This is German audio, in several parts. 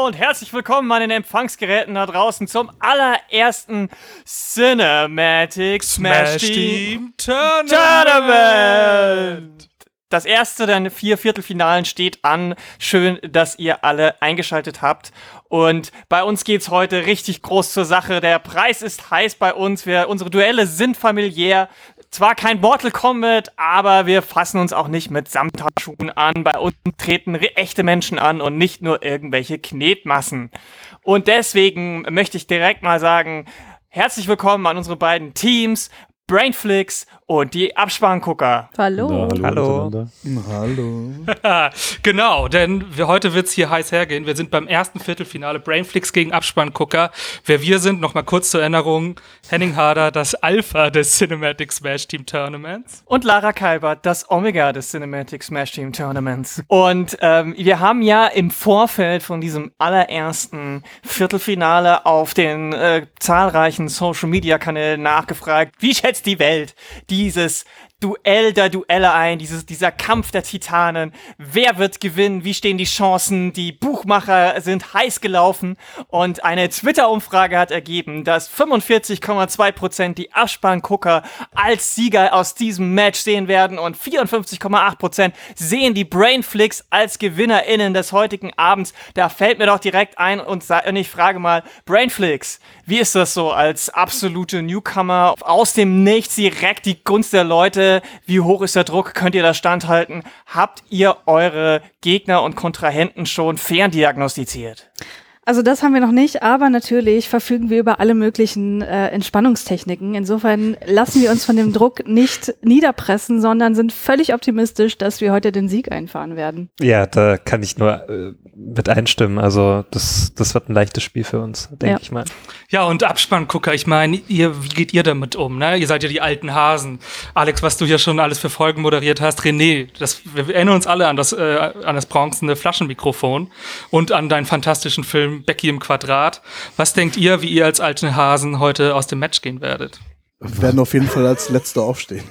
Hallo und herzlich willkommen an den Empfangsgeräten da draußen zum allerersten Cinematic Smash Team Tournament. Das erste der 4 Viertelfinalen steht an. Schön, dass ihr alle eingeschaltet habt. Und bei uns geht's heute richtig groß zur Sache. Der Preis ist heiß bei uns. Unsere Duelle sind familiär. Zwar kein Mortal Kombat, aber wir fassen uns auch nicht mit Samthandschuhen an. Bei uns treten echte Menschen an und nicht nur irgendwelche Knetmassen. Und deswegen möchte ich direkt mal sagen, herzlich willkommen an unsere beiden Teams, Brainflix und die Abspanngucker. Hallo. Hallo. Hallo. Genau, denn heute wird's hier heiß hergehen. Wir sind beim ersten Viertelfinale Brainflix gegen Abspanngucker. Wer wir sind, nochmal kurz zur Erinnerung, Henning Harder, das Alpha des Cinematic Smash Team Tournaments. Und Lara Kalbert, das Omega des Cinematic Smash Team Tournaments. Und wir haben ja im Vorfeld von diesem allerersten Viertelfinale auf den zahlreichen Social-Media-Kanälen nachgefragt, wie schätzt die Welt dieses Duell der Duelle ein, dieser Kampf der Titanen. Wer wird gewinnen? Wie stehen die Chancen? Die Buchmacher sind heiß gelaufen und eine Twitter-Umfrage hat ergeben, dass 45,2% die Abspanngucker als Sieger aus diesem Match sehen werden und 54,8% sehen die Brainflix als GewinnerInnen des heutigen Abends. Da fällt mir doch direkt ein und ich frage mal, Brainflix, wie ist das so als absolute Newcomer aus dem Nichts direkt die Gunst der Leute? Wie hoch ist der Druck? Könnt ihr da standhalten? Habt ihr eure Gegner und Kontrahenten schon ferndiagnostiziert? Also das haben wir noch nicht, aber natürlich verfügen wir über alle möglichen Entspannungstechniken. Insofern lassen wir uns von dem Druck nicht niederpressen, sondern sind völlig optimistisch, dass wir heute den Sieg einfahren werden. Ja, da kann ich nur mit einstimmen. Also das wird ein leichtes Spiel für uns, denke ich mal. Ja, und Abspanngucker, ich meine, wie geht ihr damit um? Ne? Ihr seid ja die alten Hasen. Alex, was du hier schon alles für Folgen moderiert hast. René, wir erinnern uns alle an das bronzene Flaschenmikrofon und an deinen fantastischen Film Becky im Quadrat. Was denkt ihr, wie ihr als alte Hasen heute aus dem Match gehen werdet? Wir werden auf jeden Fall als Letzter aufstehen.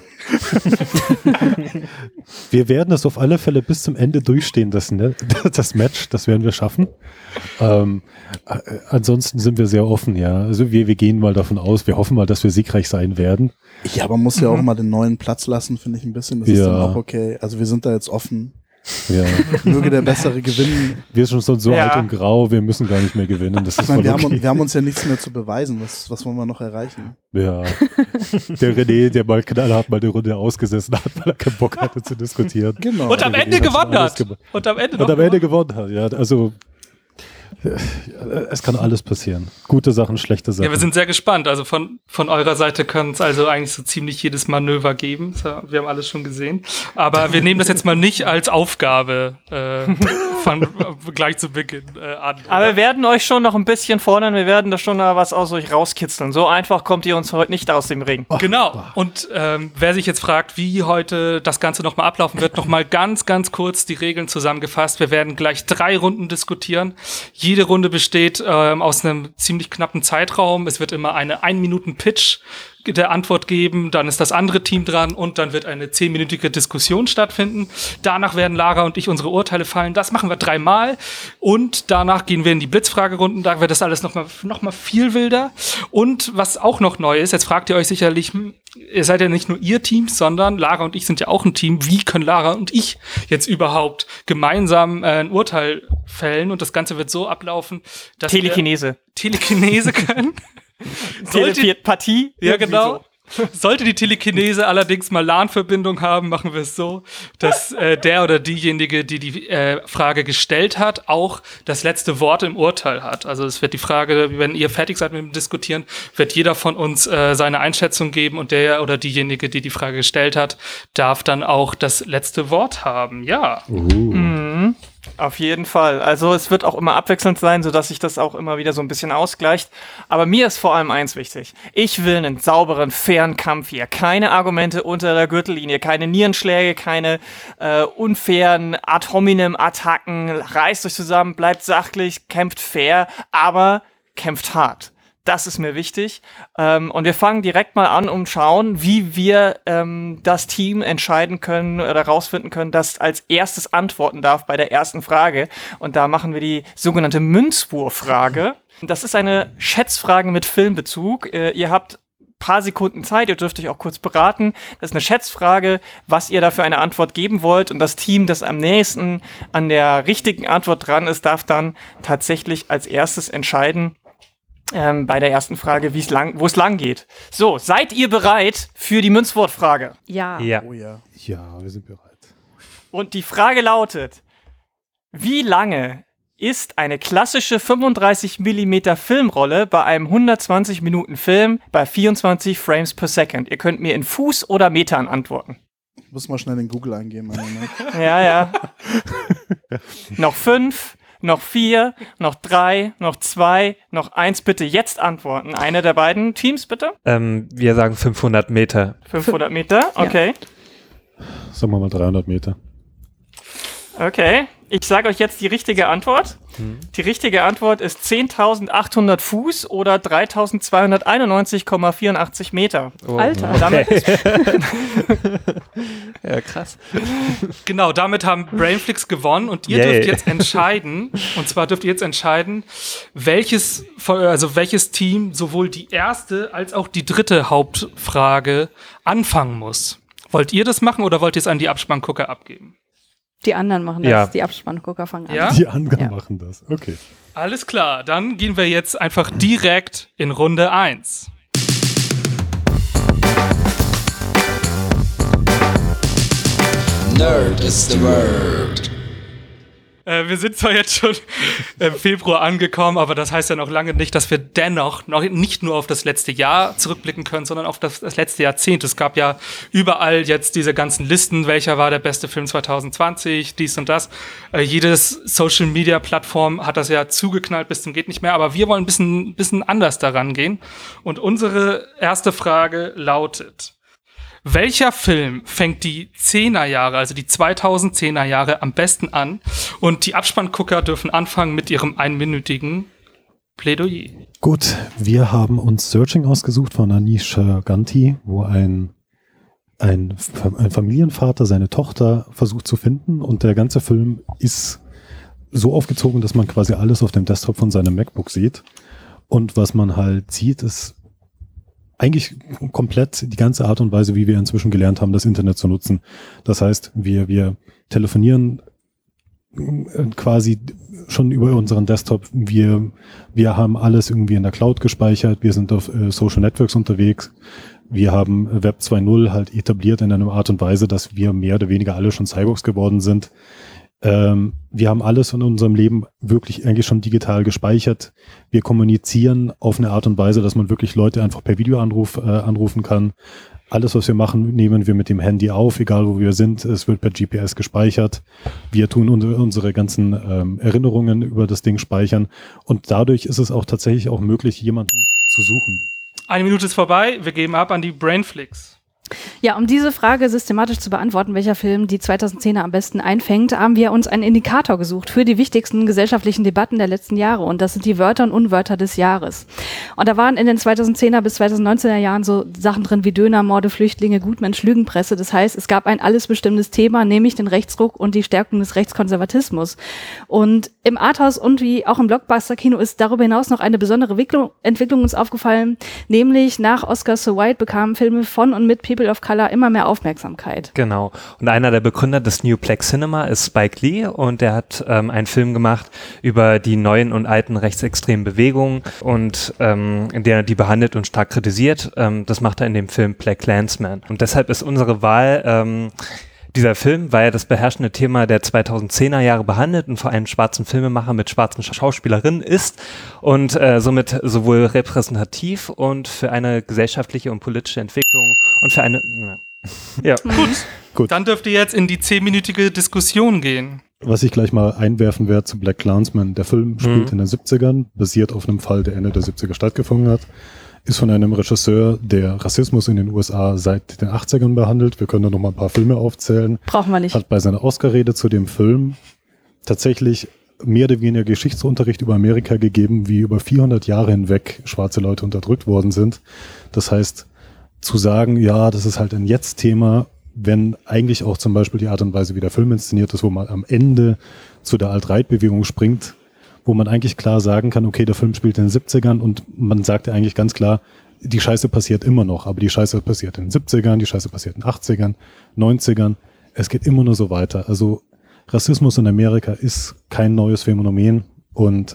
Wir werden es auf alle Fälle bis zum Ende durchstehen, das Match, das werden wir schaffen. Ansonsten sind wir sehr offen, ja. Also wir gehen mal davon aus, wir hoffen mal, dass wir siegreich sein werden. Ja, man muss ja auch mal den neuen Platz lassen, finde ich ein bisschen. Das ist dann auch okay. Also wir sind da jetzt offen. Ja. Möge der Bessere gewinnen. Wir sind schon so alt und grau, wir müssen gar nicht mehr gewinnen. Das ist wir haben uns ja nichts mehr zu beweisen. Was wollen wir noch erreichen? Ja. Der René, der mal knallhart mal eine Runde ausgesessen hat, weil er keinen Bock hatte zu diskutieren. Genau. Und am Ende gewonnen hat. Und am Ende gewonnen hat, ja. Also es kann alles passieren. Gute Sachen, schlechte Sachen. Ja, wir sind sehr gespannt. Also von eurer Seite kann es also eigentlich so ziemlich jedes Manöver geben. Wir haben alles schon gesehen. Aber wir nehmen das jetzt mal nicht als Aufgabe von gleich zu Beginn an. Aber wir werden euch schon noch ein bisschen fordern. Wir werden da schon was aus euch rauskitzeln. So einfach kommt ihr uns heute nicht aus dem Ring. Genau. Und wer sich jetzt fragt, wie heute das Ganze nochmal ablaufen wird, nochmal ganz, ganz kurz die Regeln zusammengefasst. Wir werden gleich 3 Runden diskutieren. Jede Runde besteht aus einem ziemlich knappen Zeitraum. Es wird immer eine 1-Minuten-Pitch der Antwort geben, dann ist das andere Team dran und dann wird eine 10-minütige Diskussion stattfinden. Danach werden Lara und ich unsere Urteile fallen. Das machen wir 3-mal und danach gehen wir in die Blitzfragerunden. Da wird das alles noch mal viel wilder. Und was auch noch neu ist, jetzt fragt ihr euch sicherlich, ihr seid ja nicht nur ihr Team, sondern Lara und ich sind ja auch ein Team. Wie können Lara und ich jetzt überhaupt gemeinsam ein Urteil fällen? Und das Ganze wird so ablaufen, dass Telekinese können. Telepathie? Ja, genau. Sollte die Telekinese allerdings mal LAN-Verbindung haben, machen wir es so, dass der oder diejenige, die Frage gestellt hat, auch das letzte Wort im Urteil hat. Also es wird die Frage, wenn ihr fertig seid mit dem Diskutieren, wird jeder von uns seine Einschätzung geben und der oder diejenige, die Frage gestellt hat, darf dann auch das letzte Wort haben. Ja. Mhm. Auf jeden Fall. Also es wird auch immer abwechselnd sein, sodass sich das auch immer wieder so ein bisschen ausgleicht. Aber mir ist vor allem eins wichtig. Ich will einen sauberen, fairen Kampf hier. Keine Argumente unter der Gürtellinie, keine Nierenschläge, keine unfairen Ad-hominem-Attacken. Reißt euch zusammen, bleibt sachlich, kämpft fair, aber kämpft hart. Das ist mir wichtig. Und wir fangen direkt mal an und schauen, wie wir das Team entscheiden können oder rausfinden können, das als erstes antworten darf bei der ersten Frage. Und da machen wir die sogenannte Münzwurffrage. Das ist eine Schätzfrage mit Filmbezug. Ihr habt paar Sekunden Zeit, ihr dürft euch auch kurz beraten. Das ist eine Schätzfrage, was ihr dafür eine Antwort geben wollt, und das Team, das am nächsten an der richtigen Antwort dran ist, darf dann tatsächlich als erstes entscheiden, bei der ersten Frage, wo es lang geht. So, seid ihr bereit für die Münzwortfrage? Ja. Oh ja. Ja, wir sind bereit. Und die Frage lautet: Wie lange ist eine klassische 35 mm Filmrolle bei einem 120 Minuten Film bei 24 Frames per Second? Ihr könnt mir in Fuß oder Metern antworten. Ich muss mal schnell in Google eingeben. Ja. Noch 5, noch 4, noch 3, noch 2, noch 1. Bitte jetzt antworten. Eine der beiden Teams, bitte. Wir sagen 500 Meter. 500 Meter, okay. Sagen wir mal 300 Meter. Okay, ich sage euch jetzt die richtige Antwort. Die richtige Antwort ist 10.800 Fuß oder 3.291,84 Meter. Oh, Alter. Damit ja, krass. Genau, damit haben Brainflix gewonnen und ihr Yay. dürft jetzt entscheiden, und zwar dürft ihr jetzt entscheiden, welches Team sowohl die erste als auch die dritte Hauptfrage anfangen muss. Wollt ihr das machen oder wollt ihr es an die Abspanngucker abgeben? Die anderen machen das, Ja. die Abspanngucker fangen an. Ja? Die anderen Ja. machen das. Okay. Alles klar, dann gehen wir jetzt einfach direkt in Runde 1. Nerd is the word. Wir sind zwar jetzt schon im Februar angekommen, aber das heißt ja noch lange nicht, dass wir dennoch noch nicht nur auf das letzte Jahr zurückblicken können, sondern auf das letzte Jahrzehnt. Es gab ja überall jetzt diese ganzen Listen, welcher war der beste Film 2020, dies und das. Jedes Social-Media-Plattform hat das ja zugeknallt bis zum geht nicht mehr, aber wir wollen ein bisschen anders daran gehen. Und unsere erste Frage lautet: Welcher Film fängt die 10er Jahre, also die 2010er Jahre, am besten an? Und die Abspanngucker dürfen anfangen mit ihrem einminütigen Plädoyer. Gut, wir haben uns Searching ausgesucht von Anish Ganti, wo ein Familienvater seine Tochter versucht zu finden, und der ganze Film ist so aufgezogen, dass man quasi alles auf dem Desktop von seinem MacBook sieht. Und was man halt sieht, ist eigentlich komplett die ganze Art und Weise, wie wir inzwischen gelernt haben, das Internet zu nutzen. Das heißt, wir telefonieren quasi schon über unseren Desktop. Wir haben alles irgendwie in der Cloud gespeichert. Wir sind auf Social Networks unterwegs. Wir haben Web 2.0 halt etabliert in einer Art und Weise, dass wir mehr oder weniger alle schon Cyborgs geworden sind. Wir haben alles in unserem Leben wirklich eigentlich schon digital gespeichert. Wir kommunizieren auf eine Art und Weise, dass man wirklich Leute einfach per Videoanruf anrufen kann. Alles, was wir machen, nehmen wir mit dem Handy auf, egal wo wir sind. Es wird per GPS gespeichert. Wir tun unsere ganzen Erinnerungen über das Ding speichern. Und dadurch ist es auch tatsächlich auch möglich, jemanden zu suchen. 1 Minute ist vorbei, wir geben ab an die Brainflix. Ja, um diese Frage systematisch zu beantworten, welcher Film die 2010er am besten einfängt, haben wir uns einen Indikator gesucht für die wichtigsten gesellschaftlichen Debatten der letzten Jahre. Und das sind die Wörter und Unwörter des Jahres. Und da waren in den 2010er bis 2019er Jahren so Sachen drin wie Döner, Morde, Flüchtlinge, Gutmensch, Lügenpresse. Das heißt, es gab ein alles bestimmtes Thema, nämlich den Rechtsruck und die Stärkung des Rechtskonservatismus. Und im Arthouse und wie auch im Blockbuster-Kino ist darüber hinaus noch eine besondere Entwicklung uns aufgefallen, nämlich nach Oscar So White bekamen Filme von und mit People of Color immer mehr Aufmerksamkeit. Genau. Und einer der Begründer des New Black Cinema ist Spike Lee, und der hat einen Film gemacht über die neuen und alten rechtsextremen Bewegungen, und in der er die behandelt und stark kritisiert. Das macht er in dem Film Black Klansman. Und deshalb ist unsere Wahl dieser Film, weil er das beherrschende Thema der 2010er Jahre behandelt und vor allem schwarzen Filmemacher mit schwarzen Schauspielerinnen ist und somit sowohl repräsentativ und für eine gesellschaftliche und politische Entwicklung und für eine... Ja. Gut. Dann dürft ihr jetzt in die 10-minütige Diskussion gehen. Was ich gleich mal einwerfen werde zu Black Klansman. Der Film spielt in den 70ern, basiert auf einem Fall, der Ende der 70er stattgefunden hat. Ist von einem Regisseur, der Rassismus in den USA seit den 80ern behandelt. Wir können da noch mal ein paar Filme aufzählen. Brauchen wir nicht. Hat bei seiner Oscar-Rede zu dem Film tatsächlich mehr oder weniger Geschichtsunterricht über Amerika gegeben, wie über 400 Jahre hinweg schwarze Leute unterdrückt worden sind. Das heißt, zu sagen, ja, das ist halt ein Jetzt-Thema, wenn eigentlich auch zum Beispiel die Art und Weise, wie der Film inszeniert ist, wo man am Ende zu der Alt-Right-Bewegung springt, wo man eigentlich klar sagen kann, okay, der Film spielt in den 70ern und man sagt ja eigentlich ganz klar, die Scheiße passiert immer noch, aber die Scheiße passiert in den 70ern, die Scheiße passiert in den 80ern, 90ern, es geht immer nur so weiter. Also Rassismus in Amerika ist kein neues Phänomen und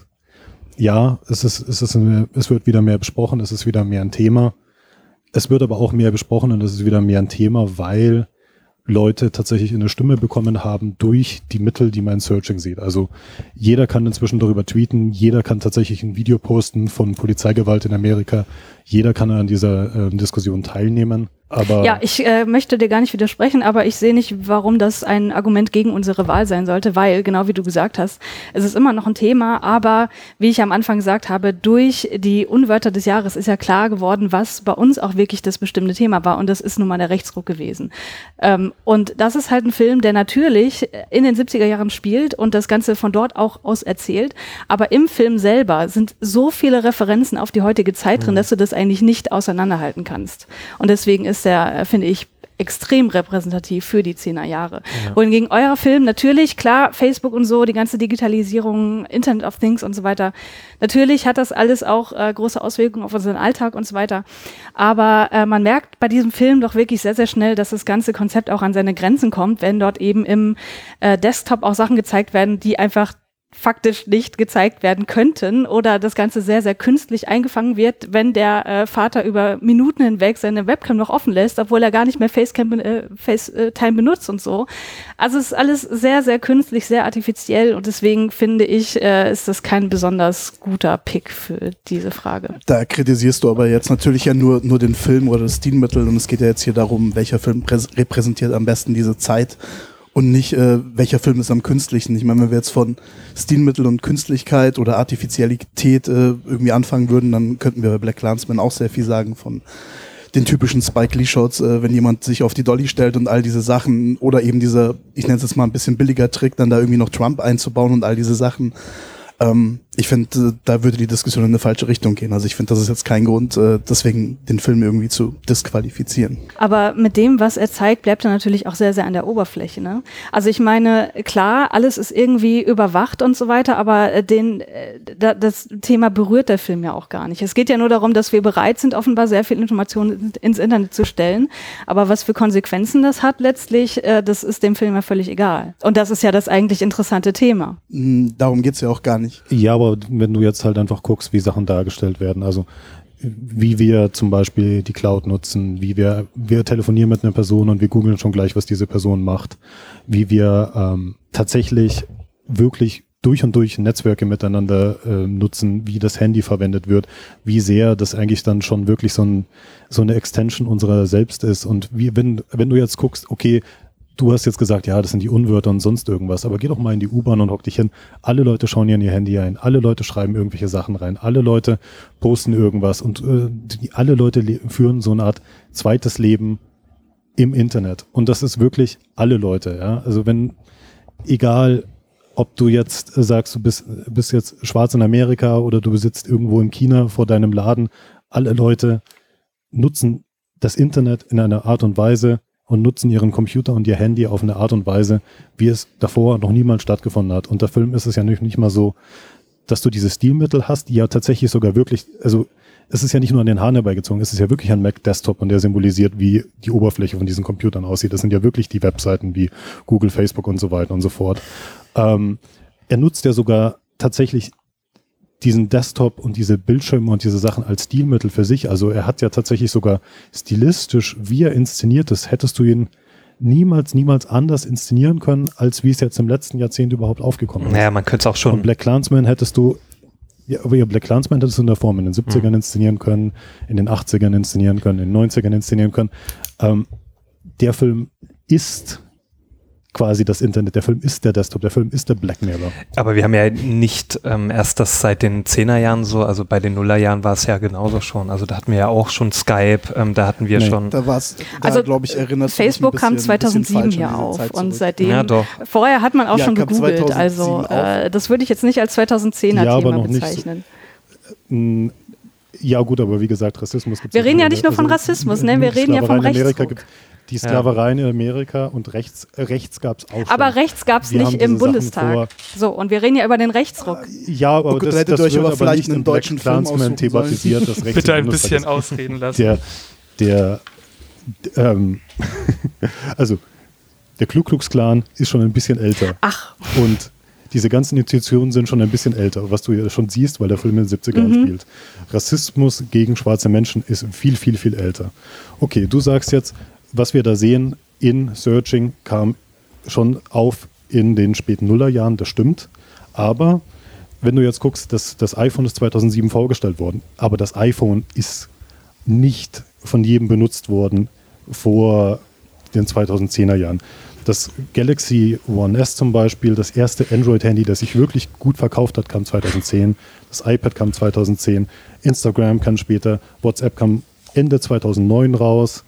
ja, es wird wieder mehr besprochen, es ist wieder mehr ein Thema. Es wird aber auch mehr besprochen und es ist wieder mehr ein Thema, weil Leute tatsächlich eine Stimme bekommen haben durch die Mittel, die man in Searching sieht. Also jeder kann inzwischen darüber tweeten, jeder kann tatsächlich ein Video posten von Polizeigewalt in Amerika, jeder kann an dieser Diskussion teilnehmen. Aber ja, ich möchte dir gar nicht widersprechen, aber ich sehe nicht, warum das ein Argument gegen unsere Wahl sein sollte, weil, genau wie du gesagt hast, es ist immer noch ein Thema, aber wie ich am Anfang gesagt habe, durch die Unwörter des Jahres ist ja klar geworden, was bei uns auch wirklich das bestimmte Thema war und das ist nun mal der Rechtsruck gewesen. Und das ist halt ein Film, der natürlich in den 70er Jahren spielt und das Ganze von dort auch aus erzählt, aber im Film selber sind so viele Referenzen auf die heutige Zeit drin, dass du das eigentlich nicht auseinanderhalten kannst. Und deswegen ist der, finde ich, extrem repräsentativ für die 10er Jahre. Ja. Wohingegen euer Film natürlich, klar, Facebook und so, die ganze Digitalisierung, Internet of Things und so weiter, natürlich hat das alles auch große Auswirkungen auf unseren Alltag und so weiter. Aber man merkt bei diesem Film doch wirklich sehr, sehr schnell, dass das ganze Konzept auch an seine Grenzen kommt, wenn dort eben im Desktop auch Sachen gezeigt werden, die einfach faktisch nicht gezeigt werden könnten oder das Ganze sehr, sehr künstlich eingefangen wird, wenn der Vater über Minuten hinweg seine Webcam noch offen lässt, obwohl er gar nicht mehr FaceTime benutzt und so. Also es ist alles sehr, sehr künstlich, sehr artifiziell und deswegen finde ich, ist das kein besonders guter Pick für diese Frage. Da kritisierst du aber jetzt natürlich ja nur den Film oder das Stilmittel und es geht ja jetzt hier darum, welcher Film repräsentiert am besten diese Zeit und nicht, welcher Film ist am künstlichsten. Ich meine, wenn wir jetzt von Stilmittel und Künstlichkeit oder Artifizialität irgendwie anfangen würden, dann könnten wir bei BlacKkKlansman auch sehr viel sagen von den typischen Spike Lee-Shots, wenn jemand sich auf die Dolly stellt und all diese Sachen oder eben dieser, ich nenne es jetzt mal ein bisschen billiger Trick, dann da irgendwie noch Trump einzubauen und all diese Sachen. Ich finde, da würde die Diskussion in eine falsche Richtung gehen. Also ich finde, das ist jetzt kein Grund, deswegen den Film irgendwie zu disqualifizieren. Aber mit dem, was er zeigt, bleibt er natürlich auch sehr, sehr an der Oberfläche. Ne? Also ich meine, klar, alles ist irgendwie überwacht und so weiter, aber das Thema berührt der Film ja auch gar nicht. Es geht ja nur darum, dass wir bereit sind, offenbar sehr viel Informationen ins Internet zu stellen. Aber was für Konsequenzen das hat letztlich, das ist dem Film ja völlig egal. Und das ist ja das eigentlich interessante Thema. Darum geht's ja auch gar nicht. Ja, aber wenn du jetzt halt einfach guckst, wie Sachen dargestellt werden, also wie wir zum Beispiel die Cloud nutzen, wie wir telefonieren mit einer Person und wir googeln schon gleich, was diese Person macht, wie wir tatsächlich wirklich durch und durch Netzwerke miteinander nutzen, wie das Handy verwendet wird, wie sehr das eigentlich dann schon wirklich so eine Extension unserer selbst ist und wie, wenn du jetzt guckst, okay, du hast jetzt gesagt, ja, das sind die Unwörter und sonst irgendwas, aber geh doch mal in die U-Bahn und hock dich hin. Alle Leute schauen hier in ihr Handy ein, alle Leute schreiben irgendwelche Sachen rein, alle Leute posten irgendwas und alle Leute führen so eine Art zweites Leben im Internet. Und das ist wirklich alle Leute, ja. Also egal, ob du jetzt sagst, du bist jetzt schwarz in Amerika oder du besitzt irgendwo in China vor deinem Laden, alle Leute nutzen das Internet in einer Art und Weise, und nutzen ihren Computer und ihr Handy auf eine Art und Weise, wie es davor noch niemals stattgefunden hat. Und der Film ist es ja nicht mal so, dass du diese Stilmittel hast, die ja tatsächlich sogar wirklich, also es ist ja nicht nur an den Haaren herbeigezogen, es ist ja wirklich ein Mac-Desktop und der symbolisiert, wie die Oberfläche von diesen Computern aussieht. Das sind ja wirklich die Webseiten wie Google, Facebook und so weiter und so fort. Er nutzt ja sogar tatsächlich diesen Desktop und diese Bildschirme und diese Sachen als Stilmittel für sich. Also er hat ja tatsächlich sogar stilistisch, wie er inszeniert ist, hättest du ihn niemals anders inszenieren können, als wie es jetzt im letzten Jahrzehnt überhaupt aufgekommen ist. Naja, man könnte es auch schon. Und BlacKkKlansman hättest du in der Form in den 70ern inszenieren können, in den 80ern inszenieren können, in den 90ern inszenieren können. Der Film ist quasi das Internet. Der Film ist der Desktop, der Film ist der Blackmailer. Aber wir haben ja nicht erst das seit den 10er Jahren so, also bei den Nullerjahren war es ja genauso schon. Also da hatten wir ja auch schon Skype, da hatten wir schon... Da war's, also glaube ich, erinnert Facebook kam 2007 hier auf und seitdem, ja, doch. Vorher hat man auch schon gegoogelt, 2007 also das würde ich jetzt nicht als 2010er Thema bezeichnen. Ja gut, aber wie gesagt, Rassismus gibt es. Wir reden ja nicht nur von Rassismus, ne? Wir reden ja vom Rechtsruck. Die Sklaverei in Amerika und rechts gab es auch schon. Aber rechts gab es nicht im Bundestag. So, und wir reden ja über den Rechtsruck. Ja, aber das hättet euch aber vielleicht einen deutschen Film Klansman thematisiert. Das Bitte ein bisschen ausreden lassen. Also, der Ku Klux Klan ist schon ein bisschen älter. Ach. Und diese ganzen Institutionen sind schon ein bisschen älter, was du ja schon siehst, weil der Film in den 70ern spielt. Rassismus gegen schwarze Menschen ist viel, viel, viel älter. Okay, du sagst jetzt, was wir da sehen in Searching kam schon auf in den späten Nullerjahren, das stimmt. Aber wenn du jetzt guckst, das iPhone ist 2007 vorgestellt worden, aber das iPhone ist nicht von jedem benutzt worden vor den 2010er Jahren. Das Galaxy One S zum Beispiel, das erste Android-Handy, das sich wirklich gut verkauft hat, kam 2010. Das iPad kam 2010. Instagram kam später. WhatsApp kam Ende 2009 raus.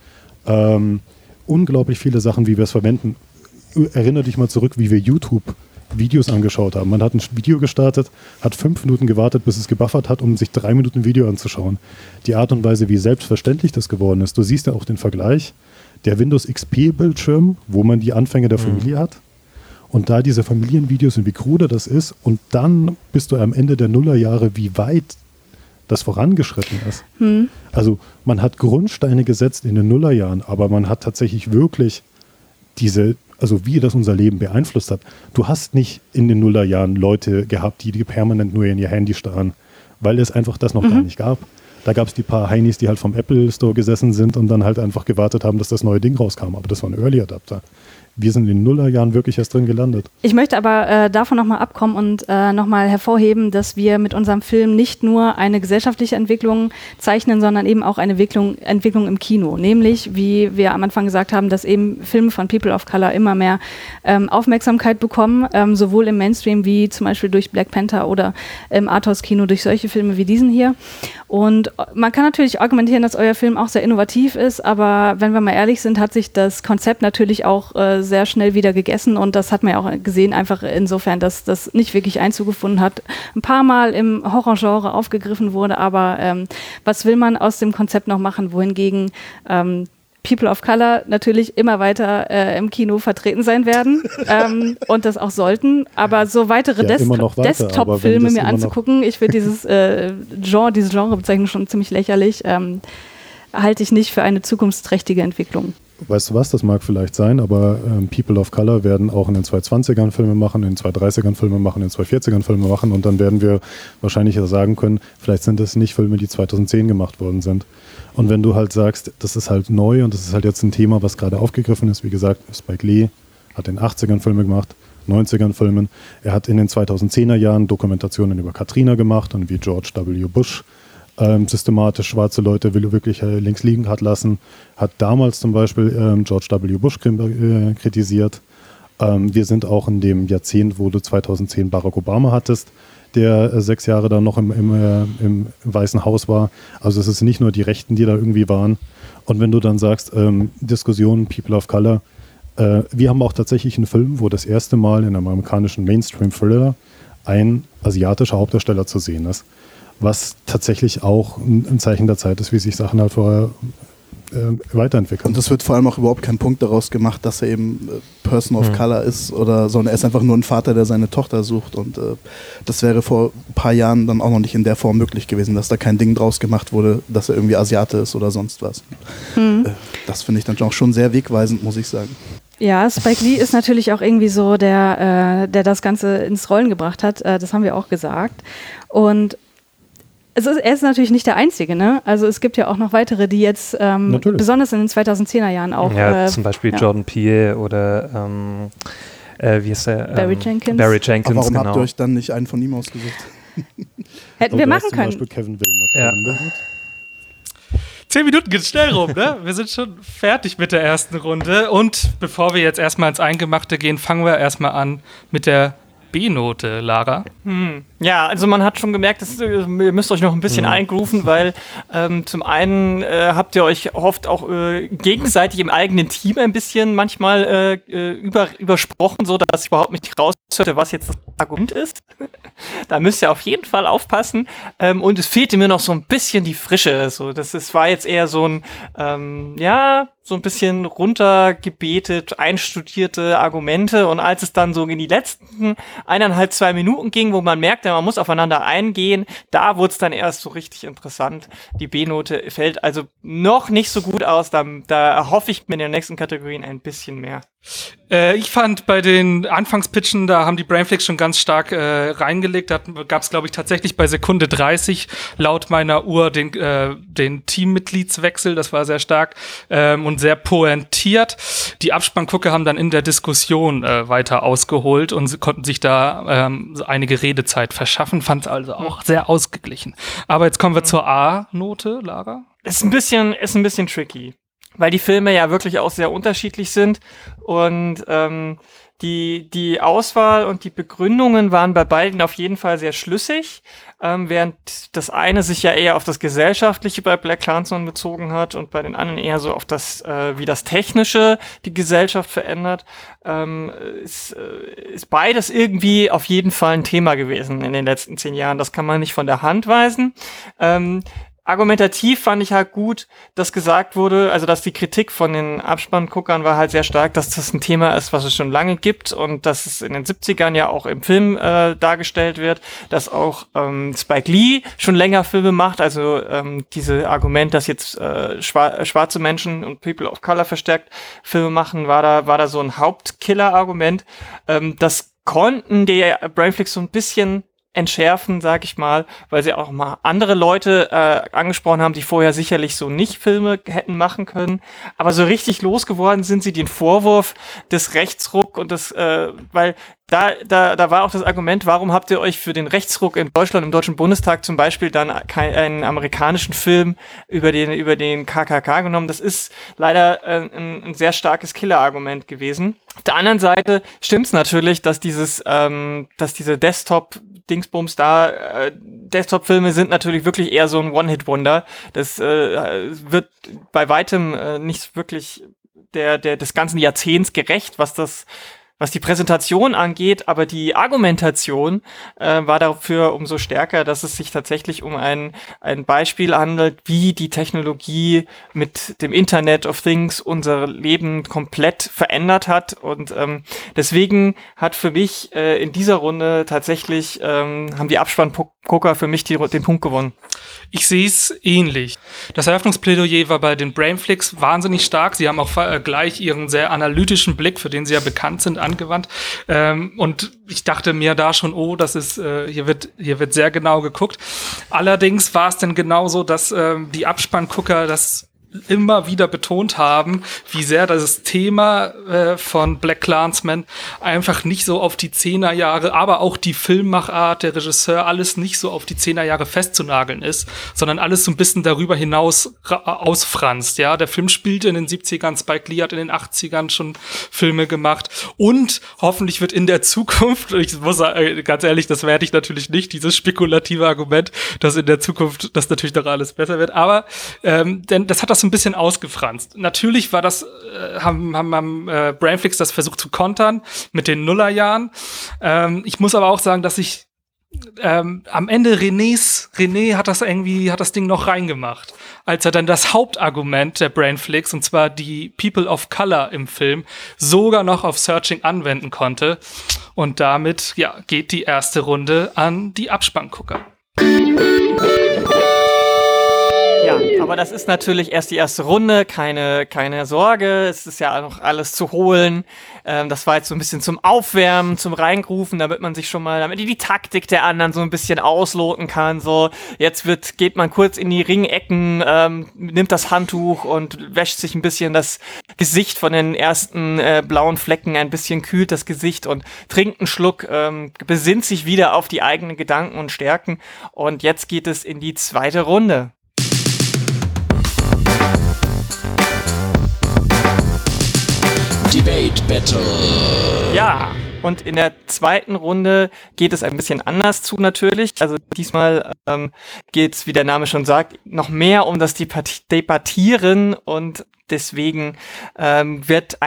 Unglaublich viele Sachen, wie wir es verwenden. Erinnere dich mal zurück, wie wir YouTube-Videos angeschaut haben. Man hat ein Video gestartet, hat 5 Minuten gewartet, bis es gebuffert hat, um sich 3 Minuten Video anzuschauen. Die Art und Weise, wie selbstverständlich das geworden ist. Du siehst ja auch den Vergleich. Der Windows XP-Bildschirm, wo man die Anfänge der Familie hat. Und da diese Familienvideos und wie krude das ist. Und dann bist du am Ende der Nullerjahre, wie weit das vorangeschritten ist. Also man hat Grundsteine gesetzt in den Nullerjahren, aber man hat tatsächlich wirklich also wie das unser Leben beeinflusst hat. Du hast nicht in den Nullerjahren Leute gehabt, die permanent nur in ihr Handy starren, weil es einfach das noch gar nicht gab. Da gab es die paar Heinis, die halt vom Apple Store gesessen sind und dann halt einfach gewartet haben, dass das neue Ding rauskam. Aber das war ein Early Adapter. Wir sind in den Nullerjahren wirklich erst drin gelandet. Ich möchte aber davon nochmal abkommen und nochmal hervorheben, dass wir mit unserem Film nicht nur eine gesellschaftliche Entwicklung zeichnen, sondern eben auch eine Entwicklung im Kino. Nämlich, wie wir am Anfang gesagt haben, dass eben Filme von People of Color immer mehr Aufmerksamkeit bekommen, sowohl im Mainstream wie zum Beispiel durch Black Panther oder im Arthouse-Kino durch solche Filme wie diesen hier. Und man kann natürlich argumentieren, dass euer Film auch sehr innovativ ist, aber wenn wir mal ehrlich sind, hat sich das Konzept natürlich auch sehr schnell wieder gegessen und das hat man ja auch gesehen, einfach insofern, dass das nicht wirklich Einzug gefunden hat. Ein paar Mal im Horrorgenre aufgegriffen wurde, aber was will man aus dem Konzept noch machen, wohingegen People of Color natürlich immer weiter im Kino vertreten sein werden und das auch sollten, aber so weitere Desktop-Filme mir anzugucken, ich finde diese Genrebezeichnung schon ziemlich lächerlich, halte ich nicht für eine zukunftsträchtige Entwicklung. Weißt du was, das mag vielleicht sein, aber People of Color werden auch in den 220ern Filme machen, in den 230ern Filme machen, in den 240ern Filme machen und dann werden wir wahrscheinlich sagen können, vielleicht sind das nicht Filme, die 2010 gemacht worden sind. Und wenn du halt sagst, das ist halt neu und das ist halt jetzt ein Thema, was gerade aufgegriffen ist, wie gesagt, Spike Lee hat in den 80ern Filme gemacht, 90ern Filmen, er hat in den 2010er Jahren Dokumentationen über Katrina gemacht und wie George W. Bush systematisch schwarze Leute wirklich links liegen hat lassen, hat damals zum Beispiel George W. Bush kritisiert. Wir sind auch in dem Jahrzehnt, wo du 2010 Barack Obama hattest, der 6 Jahre dann noch im Weißen Haus war. Also es ist nicht nur die Rechten, die da irgendwie waren. Und wenn du dann sagst, Diskussionen, People of Color, wir haben auch tatsächlich einen Film, wo das erste Mal in einem amerikanischen Mainstream-Thriller ein asiatischer Hauptdarsteller zu sehen ist. Was tatsächlich auch ein Zeichen der Zeit ist, wie sich Sachen halt vorher weiterentwickeln. Und es wird vor allem auch überhaupt kein Punkt daraus gemacht, dass er eben Person of Color ist, sondern er ist einfach nur ein Vater, der seine Tochter sucht. Und das wäre vor ein paar Jahren dann auch noch nicht in der Form möglich gewesen, dass da kein Ding draus gemacht wurde, dass er irgendwie Asiate ist oder sonst was. Das finde ich dann auch schon sehr wegweisend, muss ich sagen. Ja, Spike Lee ist natürlich auch irgendwie so der das Ganze ins Rollen gebracht hat. Das haben wir auch gesagt. Und er ist natürlich nicht der Einzige, ne? Also es gibt ja auch noch weitere, die jetzt besonders in den 2010er Jahren auch... Ja, zum Beispiel Jordan Peele oder wie ist der? Barry Jenkins. Barry Jenkins, aber warum habt ihr euch dann nicht einen von ihm ausgesucht? Hätten wir machen können. Zum Beispiel Kevin Wilmot. Ja. 10 Minuten geht schnell rum, ne? Wir sind schon fertig mit der ersten Ihr Bevor wir jetzt erstmal ins Eingemachte gehen, fangen wir erstmal an mit der B-Note, Lara. Ja, also man hat schon gemerkt, ihr müsst euch noch ein bisschen eingrooven, weil zum einen habt ihr euch oft auch gegenseitig im eigenen Team ein bisschen manchmal übersprochen, so dass ich überhaupt nicht raushörte, was jetzt das Argument ist. Da müsst ihr auf jeden Fall aufpassen. Und es fehlte mir noch so ein bisschen die Frische. So, war jetzt eher so ein, so ein bisschen runtergebetet, einstudierte Argumente. Und als es dann so in die letzten 1,5, 2 Minuten ging, wo man merkte, man muss aufeinander eingehen, da wurde es dann erst so richtig interessant. Die B-Note fällt also noch nicht so gut aus. Da erhoffe ich mir in den nächsten Kategorien ein bisschen mehr. Ich fand bei den Anfangspitchen, da haben die Brainflix schon ganz stark reingelegt. Da gab es, glaube ich, tatsächlich bei Sekunde 30 laut meiner Uhr den Teammitgliedswechsel. Das war sehr stark und sehr pointiert. Die Abspanngucker haben dann in der Diskussion weiter ausgeholt und konnten sich da einige Redezeit verschaffen. Fand es also auch sehr ausgeglichen. Aber jetzt kommen wir zur A-Note, Lara. Ist ein bisschen tricky. Weil die Filme ja wirklich auch sehr unterschiedlich sind und die Auswahl und die Begründungen waren bei beiden auf jeden Fall sehr schlüssig, während das eine sich ja eher auf das Gesellschaftliche bei BlacKkKlansman bezogen hat und bei den anderen eher so auf das, wie das Technische die Gesellschaft verändert, ist beides irgendwie auf jeden Fall ein Thema gewesen in den letzten 10 Jahren. Das kann man nicht von der Hand weisen. Argumentativ fand ich halt gut, dass gesagt wurde, also dass die Kritik von den Abspannguckern war halt sehr stark, dass das ein Thema ist, was es schon lange gibt und dass es in den 70ern ja auch im Film dargestellt wird, dass auch Spike Lee schon länger Filme macht, also diese Argument, dass jetzt schwarze Menschen und People of Color verstärkt Filme machen, war da so ein Hauptkiller-Argument. Das konnten die Brainflix so ein bisschen entschärfen, sag ich mal, weil sie auch mal andere Leute angesprochen haben, die vorher sicherlich so nicht Filme hätten machen können. Aber so richtig losgeworden sind sie den Vorwurf des Rechtsruck und das, weil da war auch das Argument, warum habt ihr euch für den Rechtsruck in Deutschland, im Deutschen Bundestag zum Beispiel dann einen amerikanischen Film über den KKK genommen? Das ist leider ein sehr starkes Killer-Argument gewesen. Auf der anderen Seite stimmt's natürlich, dass diese Desktop-Dingsbums Desktop-Filme sind natürlich wirklich eher so ein One-Hit-Wonder. Das wird bei weitem nicht wirklich des ganzen Jahrzehnts gerecht, was die Präsentation angeht, aber die Argumentation war dafür umso stärker, dass es sich tatsächlich um ein Beispiel handelt, wie die Technologie mit dem Internet of Things unser Leben komplett verändert hat. Und deswegen hat für mich in dieser Runde tatsächlich haben die Abspanngucker für mich den Punkt gewonnen. Ich sehe es ähnlich. Das Eröffnungsplädoyer war bei den Brainflix wahnsinnig stark. Sie haben auch gleich ihren sehr analytischen Blick, für den sie ja bekannt sind, angewandt. Und ich dachte mir da schon, das ist, hier wird sehr genau geguckt. Allerdings war es dann genauso, dass die Abspanngucker das immer wieder betont haben, wie sehr das Thema von BlacKkKlansman einfach nicht so auf die 10er Jahre, aber auch die Filmmachart, der Regisseur, alles nicht so auf die 10er Jahre festzunageln ist, sondern alles so ein bisschen darüber hinaus ausfranst. Ja, der Film spielte in den 70ern, Spike Lee hat in den 80ern schon Filme gemacht und hoffentlich wird in der Zukunft, ich muss sagen, ganz ehrlich, das werde ich natürlich nicht, dieses spekulative Argument, dass in der Zukunft das natürlich doch alles besser wird, aber denn das hat das so ein bisschen ausgefranst. Natürlich war das, haben Brainflix das versucht zu kontern mit den Nullerjahren. Ich muss aber auch sagen, dass ich am Ende René hat das Ding noch reingemacht, als er dann das Hauptargument der Brainflix, und zwar die People of Color im Film, sogar noch auf Searching anwenden konnte. Und damit, geht die erste Runde an die Abspanngucker. Ja, aber das ist natürlich erst die erste Runde, keine Sorge, es ist ja noch alles zu holen. Das war jetzt so ein bisschen zum Aufwärmen, zum Reingrufen, damit die Taktik der anderen so ein bisschen ausloten kann. So, jetzt geht man kurz in die Ringecken, nimmt das Handtuch und wäscht sich ein bisschen das Gesicht von den ersten blauen Flecken, ein bisschen kühlt das Gesicht und trinkt einen Schluck, besinnt sich wieder auf die eigenen Gedanken und Stärken. Und jetzt geht es in die zweite Runde. Debate Battle. Ja, und in der zweiten Runde geht es ein bisschen anders zu natürlich. Also diesmal geht es, wie der Name schon sagt, noch mehr um das Debattieren und deswegen geht's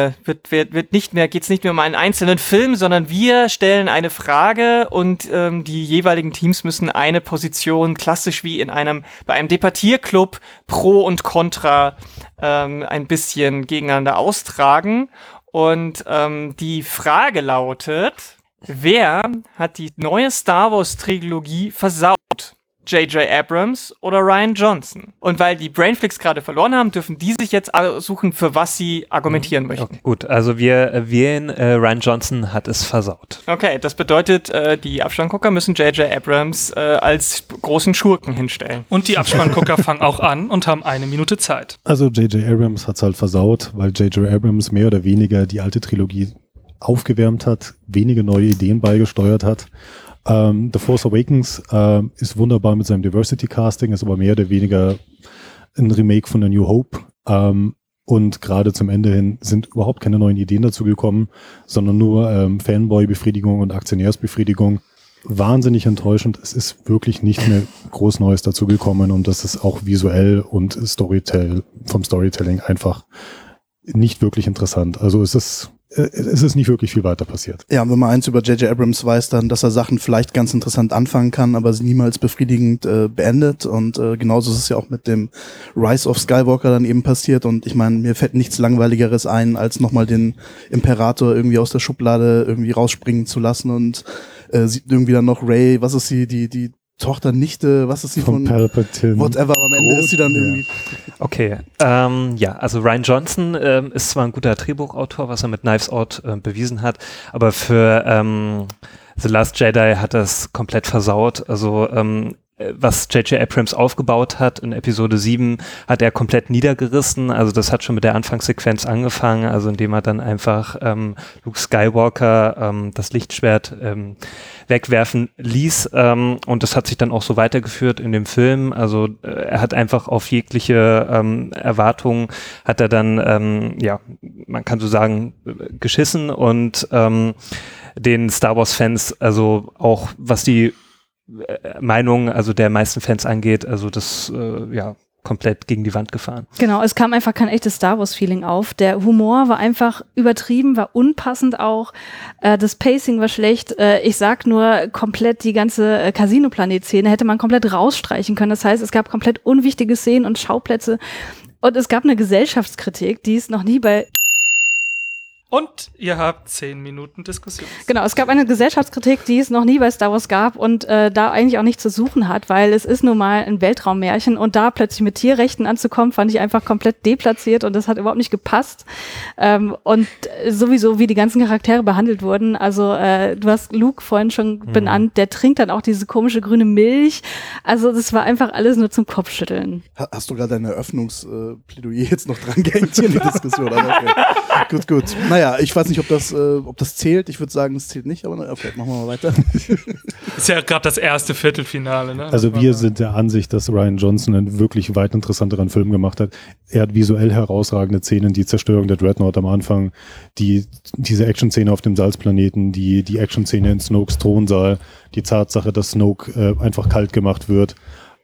nicht mehr um einen einzelnen Film, sondern wir stellen eine Frage und die jeweiligen Teams müssen eine Position klassisch wie bei einem Debattierclub Pro und Contra ein bisschen gegeneinander austragen. Und die Frage lautet, wer hat die neue Star Wars Trilogie versaut? J.J. Abrams oder Rian Johnson? Und weil die Brainflix gerade verloren haben, dürfen die sich jetzt suchen, für was sie argumentieren möchten. Okay, gut, also wir wählen, Rian Johnson hat es versaut. Okay, das bedeutet, die Abspanngucker müssen J.J. Abrams als großen Schurken hinstellen. Und die Abspanngucker fangen auch an und haben 1 Minute Zeit. Also J.J. Abrams hat es halt versaut, weil J.J. Abrams mehr oder weniger die alte Trilogie aufgewärmt hat, wenige neue Ideen beigesteuert hat. The Force Awakens ist wunderbar mit seinem Diversity Casting, ist aber mehr oder weniger ein Remake von A New Hope. Und gerade zum Ende hin sind überhaupt keine neuen Ideen dazu gekommen, sondern nur Fanboy-Befriedigung und Aktionärsbefriedigung. Wahnsinnig enttäuschend. Es ist wirklich nicht mehr groß Neues dazu gekommen und das ist auch visuell und vom Storytelling einfach nicht wirklich interessant. Also es ist nicht wirklich viel weiter passiert. Ja, wenn man eins über J.J. Abrams weiß, dann, dass er Sachen vielleicht ganz interessant anfangen kann, aber sie niemals befriedigend beendet. Und genauso ist es ja auch mit dem Rise of Skywalker dann eben passiert. Und ich meine, mir fällt nichts Langweiligeres ein, als nochmal den Imperator irgendwie aus der Schublade irgendwie rausspringen zu lassen und sieht irgendwie dann noch Rey, was ist sie, die Tochter, Nichte, was ist sie von Palpatine. Whatever, aber am Ende ist sie dann irgendwie... Okay, also Rian Johnson ist zwar ein guter Drehbuchautor, was er mit Knives Out bewiesen hat, aber für The Last Jedi hat er es komplett versaut. Also was J.J. Abrams aufgebaut hat in Episode 7, hat er komplett niedergerissen. Also das hat schon mit der Anfangssequenz angefangen, also indem er dann einfach Luke Skywalker das Lichtschwert wegwerfen ließ. Und das hat sich dann auch so weitergeführt in dem Film. Also er hat einfach auf jegliche Erwartungen, hat er dann, man kann so sagen, geschissen und den Star Wars-Fans, also auch was die Meinung, also der meisten Fans angeht, also das, komplett gegen die Wand gefahren. Genau, es kam einfach kein echtes Star Wars-Feeling auf. Der Humor war einfach übertrieben, war unpassend auch. Das Pacing war schlecht. Ich sag nur, komplett die ganze Casino-Planet-Szene hätte man komplett rausstreichen können. Das heißt, es gab komplett unwichtige Szenen und Schauplätze. Und es gab eine Gesellschaftskritik, die es noch nie bei... Und ihr habt 10 Minuten Diskussion. Genau, es gab eine Gesellschaftskritik, die es noch nie bei Star Wars gab und da eigentlich auch nichts zu suchen hat, weil es ist nun mal ein Weltraummärchen und da plötzlich mit Tierrechten anzukommen, fand ich einfach komplett deplatziert und das hat überhaupt nicht gepasst. Und sowieso, wie die ganzen Charaktere behandelt wurden, also du hast Luke vorhin schon benannt, der trinkt dann auch diese komische grüne Milch. Also das war einfach alles nur zum Kopfschütteln. Hast du gerade dein Eröffnungsplädoyer jetzt noch dran gehängt hier in die Diskussion? Aber okay. Gut. Naja, ich weiß nicht, ob das zählt. Ich würde sagen, es zählt nicht, aber okay, machen wir mal weiter. Ist ja gerade das erste Viertelfinale, ne? Also wir sind der Ansicht, dass Rian Johnson einen wirklich weit interessanteren Film gemacht hat. Er hat visuell herausragende Szenen, die Zerstörung der Dreadnought am Anfang, diese Action-Szene auf dem Salzplaneten, die Action-Szene in Snokes Thronsaal, die Tatsache, dass Snoke einfach kalt gemacht wird.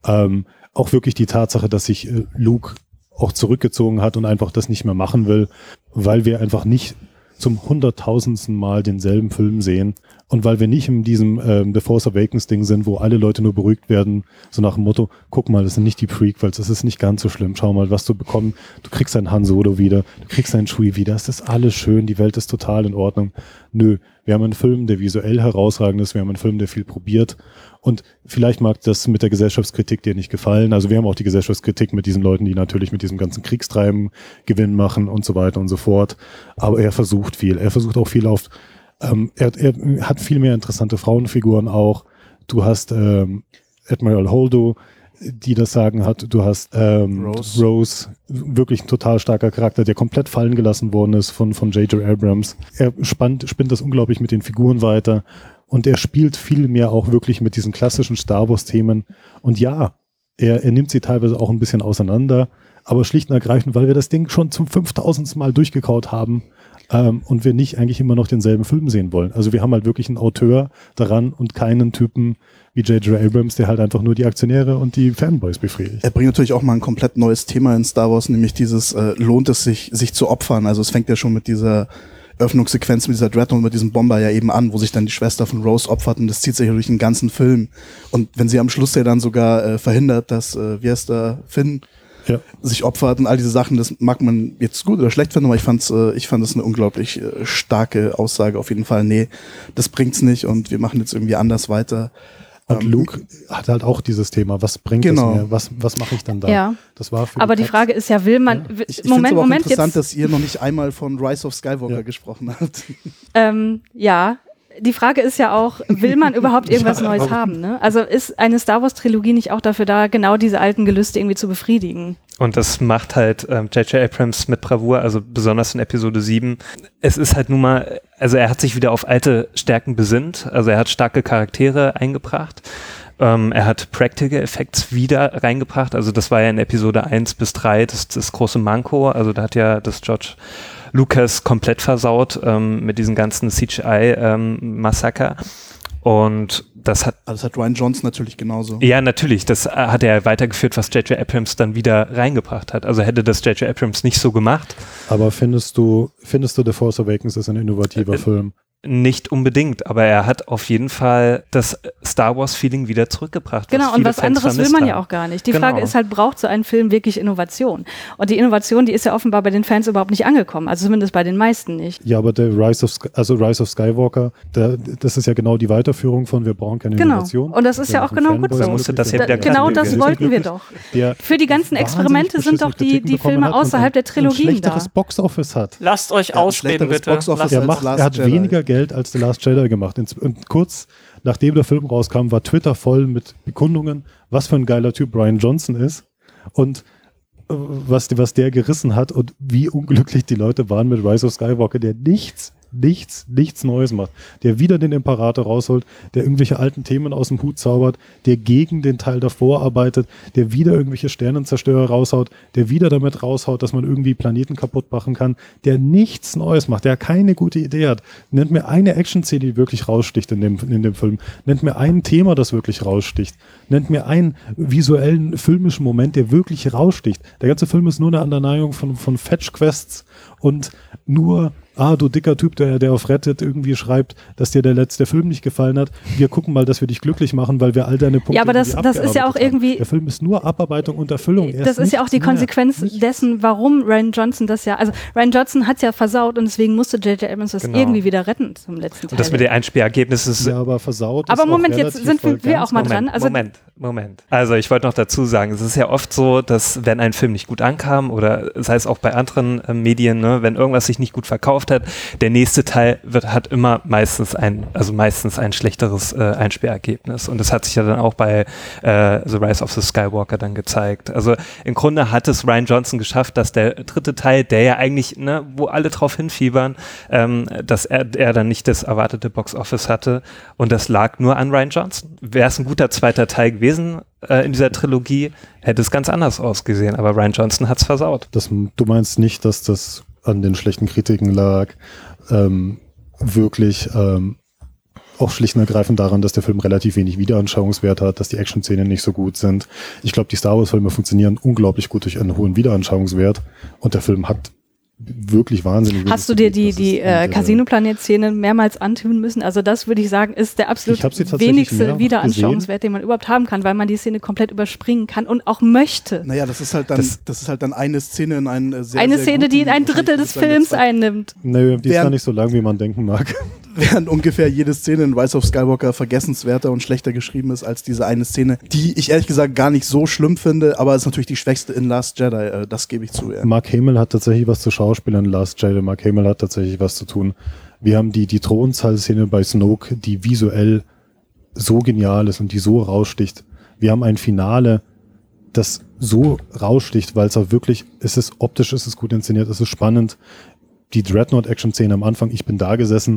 Auch wirklich die Tatsache, dass sich Luke auch zurückgezogen hat und einfach das nicht mehr machen will, weil wir einfach nicht zum 100.000. Mal denselben Film sehen und weil wir nicht in diesem The Force Awakens Ding sind, wo alle Leute nur beruhigt werden, so nach dem Motto, guck mal, das sind nicht die Prequels, das ist nicht ganz so schlimm, schau mal, was du bekommst, du kriegst einen Han Solo wieder, du kriegst einen Chewie wieder, es ist alles schön, die Welt ist total in Ordnung. Nö, wir haben einen Film, der visuell herausragend ist, wir haben einen Film, der viel probiert und vielleicht mag das mit der Gesellschaftskritik dir nicht gefallen, also wir haben auch die Gesellschaftskritik mit diesen Leuten, die natürlich mit diesem ganzen Kriegstreiben Gewinn machen und so weiter und so fort, aber er versucht viel, er versucht auch viel auf er hat viel mehr interessante Frauenfiguren auch. Du hast Admiral Holdo, die das Sagen hat. Du hast Rose, wirklich ein total starker Charakter, der komplett fallen gelassen worden ist von J.J. Abrams. Er spinnt das unglaublich mit den Figuren weiter und er spielt viel mehr auch wirklich mit diesen klassischen Star Wars-Themen. Und ja, er nimmt sie teilweise auch ein bisschen auseinander, aber schlicht und ergreifend, weil wir das Ding schon zum 5000. Mal durchgekaut haben, und wir nicht eigentlich immer noch denselben Film sehen wollen. Also wir haben halt wirklich einen Auteur daran und keinen Typen wie J.J. Abrams, der halt einfach nur die Aktionäre und die Fanboys befriedigt. Er bringt natürlich auch mal ein komplett neues Thema in Star Wars, nämlich dieses, lohnt es sich zu opfern. Also es fängt ja schon mit dieser Öffnungssequenz mit dieser Dreadnought, mit diesem Bomber ja eben an, wo sich dann die Schwester von Rose opfert und das zieht sich ja durch den ganzen Film. Und wenn sie am Schluss ja dann sogar verhindert, dass, wie heißt der, Finn sich opfert und all diese Sachen, das mag man jetzt gut oder schlecht finden, aber ich fand es eine unglaublich starke Aussage auf jeden Fall. Nee, das bringt's nicht und wir machen jetzt irgendwie anders weiter. Und Luke hat halt auch dieses Thema, was bringt es mir, was mache ich dann da? Ja. Das war für aber die Frage ist ja, will man, Ich finde es aber auch interessant, jetzt, dass ihr noch nicht einmal von Rise of Skywalker gesprochen habt. Ja, die Frage ist ja auch, will man überhaupt irgendwas Neues haben? Ne? Also ist eine Star Wars Trilogie nicht auch dafür da, genau diese alten Gelüste irgendwie zu befriedigen? Und das macht halt J.J. Abrams mit Bravour, also besonders in Episode 7. Es ist halt nun mal, also er hat sich wieder auf alte Stärken besinnt, also er hat starke Charaktere eingebracht. Er hat Practical Effects wieder reingebracht, also das war ja in Episode 1 bis 3 das große Manko, also da hat ja das George Lucas komplett versaut mit diesem ganzen CGI-Massaker. Und das hat Rian Johnson natürlich genauso. Ja, natürlich. Das hat er weitergeführt, was J.J. Abrams dann wieder reingebracht hat. Also hätte das J.J. Abrams nicht so gemacht. Aber findest du The Force Awakens ist ein innovativer Film? Nicht unbedingt, aber er hat auf jeden Fall das Star Wars-Feeling wieder zurückgebracht. Genau, und was anderes will man ja auch gar nicht. Die Frage ist halt, braucht so ein Film wirklich Innovation? Und die Innovation, die ist ja offenbar bei den Fans überhaupt nicht angekommen, also zumindest bei den meisten nicht. Ja, aber der Rise of Skywalker, das ist ja genau die Weiterführung von wir brauchen keine Innovation. Und das ist ja auch genau gut so. Musste das ja wieder genau das wollten wir doch. Für die ganzen Experimente sind doch die Filme außerhalb der Trilogien da. Ein schlechteres Box-Office hat. Lasst euch ausreden, bitte. Er hat weniger Geld als The Last Jedi gemacht. Und kurz nachdem der Film rauskam, war Twitter voll mit Bekundungen, was für ein geiler Typ Rian Johnson ist und was der gerissen hat und wie unglücklich die Leute waren mit Rise of Skywalker, der nichts Neues macht, der wieder den Imperator rausholt, der irgendwelche alten Themen aus dem Hut zaubert, der gegen den Teil davor arbeitet, der wieder irgendwelche Sternenzerstörer raushaut, der wieder damit raushaut, dass man irgendwie Planeten kaputt machen kann, der nichts Neues macht, der keine gute Idee hat. Nennt mir eine Action-Szene, die wirklich raussticht in dem Film. Nennt mir ein Thema, das wirklich raussticht. Nennt mir einen visuellen, filmischen Moment, der wirklich raussticht. Der ganze Film ist nur eine Aneinanderreihung von Fetch-Quests und nur du dicker Typ, der auf Reddit irgendwie schreibt, dass dir der letzte Film nicht gefallen hat. Wir gucken mal, dass wir dich glücklich machen, weil wir all deine Punkte. Ja, aber das ist ja auch irgendwie. Der Film ist nur Abarbeitung und Erfüllung. Das ist ja auch die Konsequenz dessen, warum Rian Johnson das ja. Also Rian Johnson hat ja versaut und deswegen musste J.J. Abrams das irgendwie wieder retten zum letzten Teil. Und das mit den Einspielergebnissen ist. Ja, aber versaut. Aber Moment, jetzt sind wir auch mal dran. Also Moment. Also ich wollte noch dazu sagen, es ist ja oft so, dass wenn ein Film nicht gut ankam oder sei es auch bei anderen Medien, ne, wenn irgendwas sich nicht gut verkauft hat, der nächste Teil hat immer meistens ein schlechteres Einspielergebnis. Und das hat sich ja dann auch bei The Rise of the Skywalker dann gezeigt. Also im Grunde hat es Rian Johnson geschafft, dass der dritte Teil, der ja eigentlich, ne, wo alle drauf hinfiebern, dass er dann nicht das erwartete Box-Office hatte. Und das lag nur an Rian Johnson. Wäre es ein guter zweiter Teil gewesen in dieser Trilogie, hätte es ganz anders ausgesehen. Aber Rian Johnson hat es versaut. Du meinst nicht, dass das an den schlechten Kritiken lag, wirklich auch schlicht und ergreifend daran, dass der Film relativ wenig Wiederanschauungswert hat, dass die Action-Szenen nicht so gut sind. Ich glaube, die Star Wars-Filme funktionieren unglaublich gut durch einen hohen Wiederanschauungswert und der Film hat wirklich wahnsinnig. Hast du dir die Casino-Planet-Szene mehrmals antun müssen? Also das würde ich sagen, ist der absolut wenigste Wiederanschauungswert, den man überhaupt haben kann, weil man die Szene komplett überspringen kann und auch möchte. Naja, das ist halt dann eine Szene in einen sehr, eine sehr Szene, die in ein Drittel des Films einnimmt. Nö, die ist gar nicht so lang, wie man denken mag. Während ungefähr jede Szene in Rise of Skywalker vergessenswerter und schlechter geschrieben ist als diese eine Szene, die ich ehrlich gesagt gar nicht so schlimm finde, aber ist natürlich die schwächste in Last Jedi, das gebe ich zu. Ja. Mark Hamill hat tatsächlich was zu schauspielern in Last Jedi, Mark Hamill hat tatsächlich was zu tun. Wir haben die Thronsaal-Szene bei Snoke, die visuell so genial ist und die so raussticht. Wir haben ein Finale, das so raussticht, weil es auch wirklich, optisch ist es gut inszeniert, es ist spannend. Die Dreadnought-Action-Szene am Anfang, ich bin da gesessen,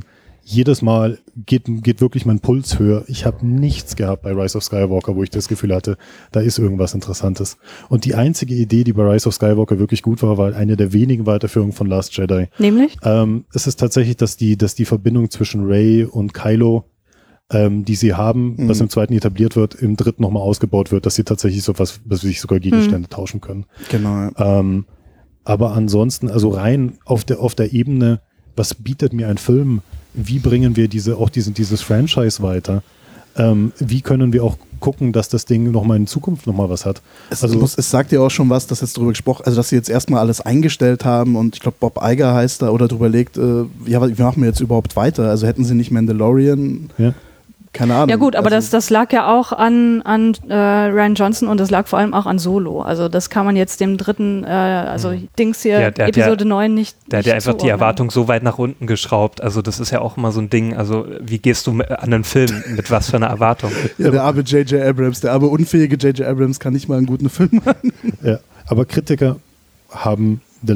jedes Mal geht wirklich mein Puls höher. Ich habe nichts gehabt bei Rise of Skywalker, wo ich das Gefühl hatte, da ist irgendwas Interessantes. Und die einzige Idee, die bei Rise of Skywalker wirklich gut war eine der wenigen Weiterführungen von Last Jedi. Nämlich? Es ist tatsächlich, dass die Verbindung zwischen Rey und Kylo, die sie haben, was im zweiten etabliert wird, im dritten nochmal ausgebaut wird, dass sie tatsächlich sowas, dass sie sich sogar Gegenstände tauschen können. Genau. Ja. Aber ansonsten, also rein auf der Ebene, was bietet mir ein Film? Wie bringen wir dieses Franchise weiter? Wie können wir auch gucken, dass das Ding nochmal in Zukunft nochmal was hat? Es sagt ja auch schon was, dass jetzt darüber gesprochen, also dass sie jetzt erstmal alles eingestellt haben und ich glaube Bob Iger heißt da oder drüber legt, wie machen wir jetzt überhaupt weiter? Also hätten sie nicht Mandalorian... Ja. Keine Ahnung. Ja gut, aber das lag ja auch an Rian Johnson und das lag vor allem auch an Solo. Also das kann man jetzt dem dritten, Dings hier, Episode 9 nicht Der hat ja einfach die Erwartung so weit nach unten geschraubt. Also das ist ja auch immer so ein Ding. Also wie gehst du an einen Film? Mit was für einer Erwartung? Ja, der arme J.J. Abrams, der arme unfähige J.J. Abrams kann nicht mal einen guten Film machen. Ja, aber Kritiker haben The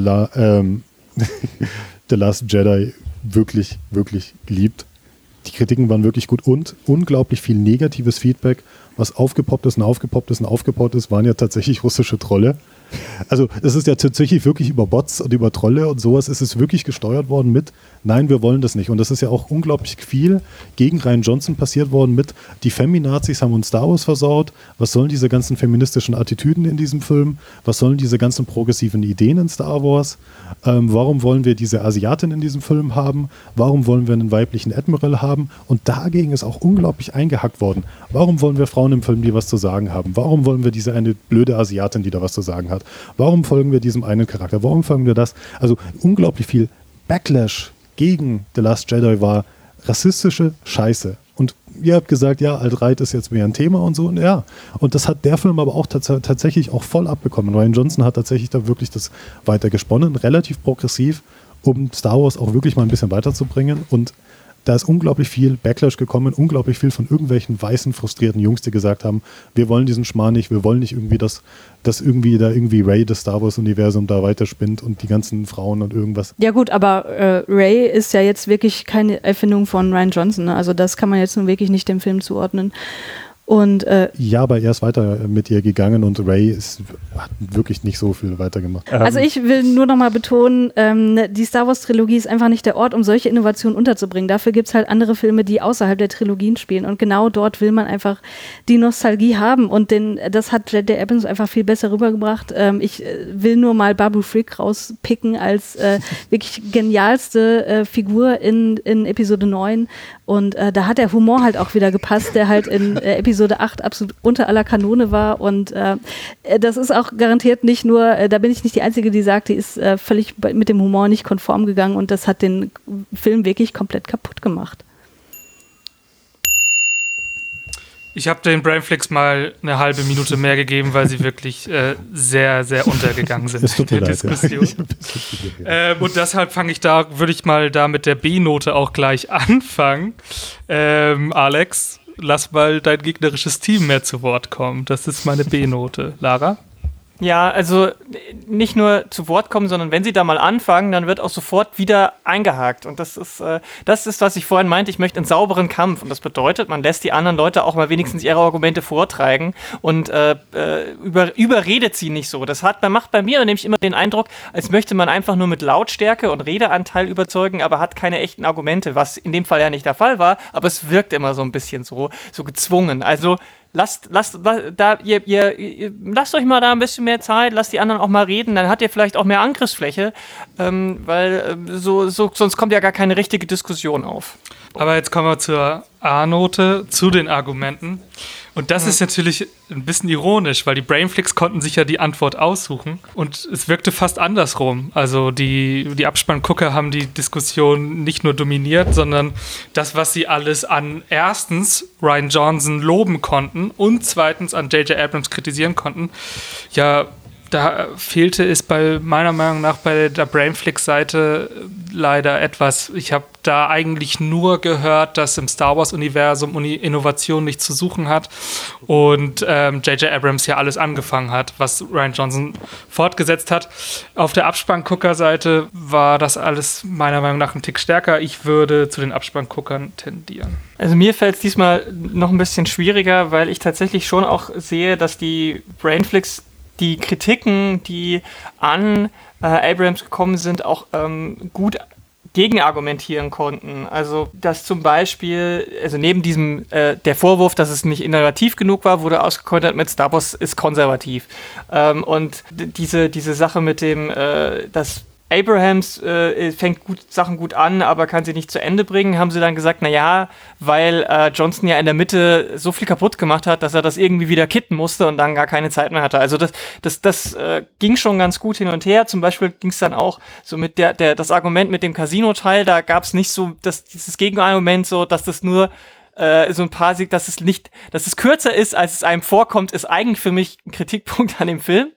Last Jedi wirklich, wirklich geliebt. Die Kritiken waren wirklich gut und unglaublich viel negatives Feedback, was aufgepoppt ist, waren ja tatsächlich russische Trolle. Also es ist ja tatsächlich wirklich über Bots und über Trolle und sowas ist es wirklich gesteuert worden mit, nein, wir wollen das nicht. Und das ist ja auch unglaublich viel gegen Rian Johnson passiert worden mit, die Feminazis haben uns Star Wars versaut, was sollen diese ganzen feministischen Attitüden in diesem Film, was sollen diese ganzen progressiven Ideen in Star Wars, warum wollen wir diese Asiatin in diesem Film haben, warum wollen wir einen weiblichen Admiral haben und dagegen ist auch unglaublich eingehackt worden. Warum wollen wir Frauen im Film, die was zu sagen haben? Warum wollen wir diese eine blöde Asiatin, die da was zu sagen hat? Warum folgen wir diesem einen Charakter? Warum folgen wir das? Also unglaublich viel Backlash gegen The Last Jedi war rassistische Scheiße. Und ihr habt gesagt, ja, Alt-Right ist jetzt mehr ein Thema und so. Und ja, und das hat der Film aber auch tatsächlich auch voll abbekommen. Rian Johnson hat tatsächlich da wirklich das weiter gesponnen, relativ progressiv, um Star Wars auch wirklich mal ein bisschen weiterzubringen. Und da ist unglaublich viel Backlash gekommen, unglaublich viel von irgendwelchen weißen, frustrierten Jungs, die gesagt haben, wir wollen diesen Schmarrn nicht, wir wollen nicht irgendwie, dass irgendwie Rey das Star Wars-Universum da weiterspinnt und die ganzen Frauen und irgendwas. Ja gut, aber Rey ist ja jetzt wirklich keine Erfindung von Rian Johnson, ne? Also das kann man jetzt nun wirklich nicht dem Film zuordnen. Und, ja, aber er ist weiter mit ihr gegangen und Rey hat wirklich nicht so viel weitergemacht. Also ich will nur noch mal betonen, die Star Wars Trilogie ist einfach nicht der Ort, um solche Innovationen unterzubringen. Dafür gibt es halt andere Filme, die außerhalb der Trilogien spielen und genau dort will man einfach die Nostalgie haben und das hat J.J. Abrams einfach viel besser rübergebracht. Ich will nur mal Babu Frick rauspicken als wirklich genialste Figur in Episode 9 und da hat der Humor halt auch wieder gepasst, der halt in Episode 8 absolut unter aller Kanone war und das ist auch garantiert nicht nur, da bin ich nicht die Einzige, die sagt, die ist völlig mit dem Humor nicht konform gegangen und das hat den Film wirklich komplett kaputt gemacht. Ich habe den Brainflix mal eine halbe Minute mehr gegeben, weil sie wirklich sehr, sehr untergegangen sind in der Diskussion. Und deshalb würde ich mal da mit der B-Note auch gleich anfangen. Alex, lass mal dein gegnerisches Team mehr zu Wort kommen. Das ist meine B-Note. Lara? Ja, also nicht nur zu Wort kommen, sondern wenn sie da mal anfangen, dann wird auch sofort wieder eingehakt. Und das ist, was ich vorhin meinte, ich möchte einen sauberen Kampf. Und das bedeutet, man lässt die anderen Leute auch mal wenigstens ihre Argumente vortragen und überredet sie nicht so. Macht bei mir nämlich immer den Eindruck, als möchte man einfach nur mit Lautstärke und Redeanteil überzeugen, aber hat keine echten Argumente, was in dem Fall ja nicht der Fall war, aber es wirkt immer so ein bisschen so gezwungen. Also lasst euch mal da ein bisschen mehr Zeit, lasst die anderen auch mal reden, dann habt ihr vielleicht auch mehr Angriffsfläche, weil sonst kommt ja gar keine richtige Diskussion auf. Aber jetzt kommen wir zur A-Note, zu den Argumenten. Und das ist natürlich ein bisschen ironisch, weil die Brainflix konnten sich ja die Antwort aussuchen und es wirkte fast andersrum. Also die Abspanngucker haben die Diskussion nicht nur dominiert, sondern das, was sie alles an erstens Rian Johnson loben konnten und zweitens an J.J. Abrams kritisieren konnten, ja da fehlte es meiner Meinung nach bei der Brainflix-Seite leider etwas. Ich habe da eigentlich nur gehört, dass im Star Wars-Universum Innovation nichts zu suchen hat und J.J. Abrams ja alles angefangen hat, was Rian Johnson fortgesetzt hat. Auf der Abspanngucker-Seite war das alles meiner Meinung nach ein Tick stärker. Ich würde zu den Abspannguckern tendieren. Also mir fällt es diesmal noch ein bisschen schwieriger, weil ich tatsächlich schon auch sehe, dass die Brainflix die Kritiken, die an Abrams gekommen sind, auch gut gegenargumentieren konnten. Also, dass zum Beispiel, also neben diesem, der Vorwurf, dass es nicht innovativ genug war, wurde ausgekontert mit Star Wars ist konservativ. Und diese Sache mit dem, dass Abrams fängt Sachen gut an, aber kann sie nicht zu Ende bringen, haben sie dann gesagt, naja, weil Johnson ja in der Mitte so viel kaputt gemacht hat, dass er das irgendwie wieder kitten musste und dann gar keine Zeit mehr hatte. Also das ging schon ganz gut hin und her. Zum Beispiel ging es dann auch so mit das Argument mit dem Casino-Teil, da gab es nicht so dieses Gegenargument so, dass das nur so ein paar, dass es kürzer ist, als es einem vorkommt, ist eigentlich für mich ein Kritikpunkt an dem Film.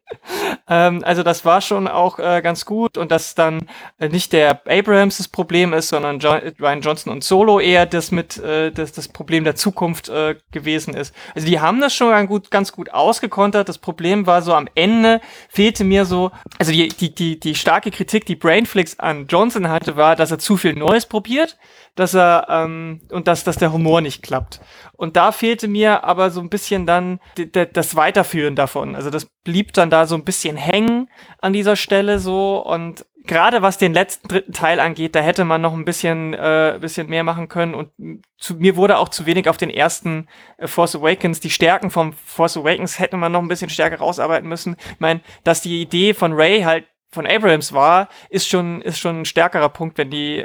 Also das war schon auch ganz gut und dass dann nicht der Abrams das Problem ist, sondern Rian Johnson und Solo eher das Problem der Zukunft gewesen ist. Also die haben das schon ganz gut ausgekontert. Das Problem war so am Ende fehlte mir so, also die starke Kritik, die Brainflix an Johnson hatte, war, dass er zu viel Neues probiert, dass er und dass der Humor nicht klappt. Und da fehlte mir aber so ein bisschen dann das Weiterführen davon. Also das blieb dann da so ein bisschen hängen an dieser Stelle so und gerade was den dritten Teil angeht, da hätte man noch ein bisschen mehr machen können und mir wurde auch zu wenig auf den ersten Force Awakens. Die Stärken vom Force Awakens hätte man noch ein bisschen stärker rausarbeiten müssen. Ich meine, dass die Idee von Rey halt von Abrams war, ist schon ein stärkerer Punkt,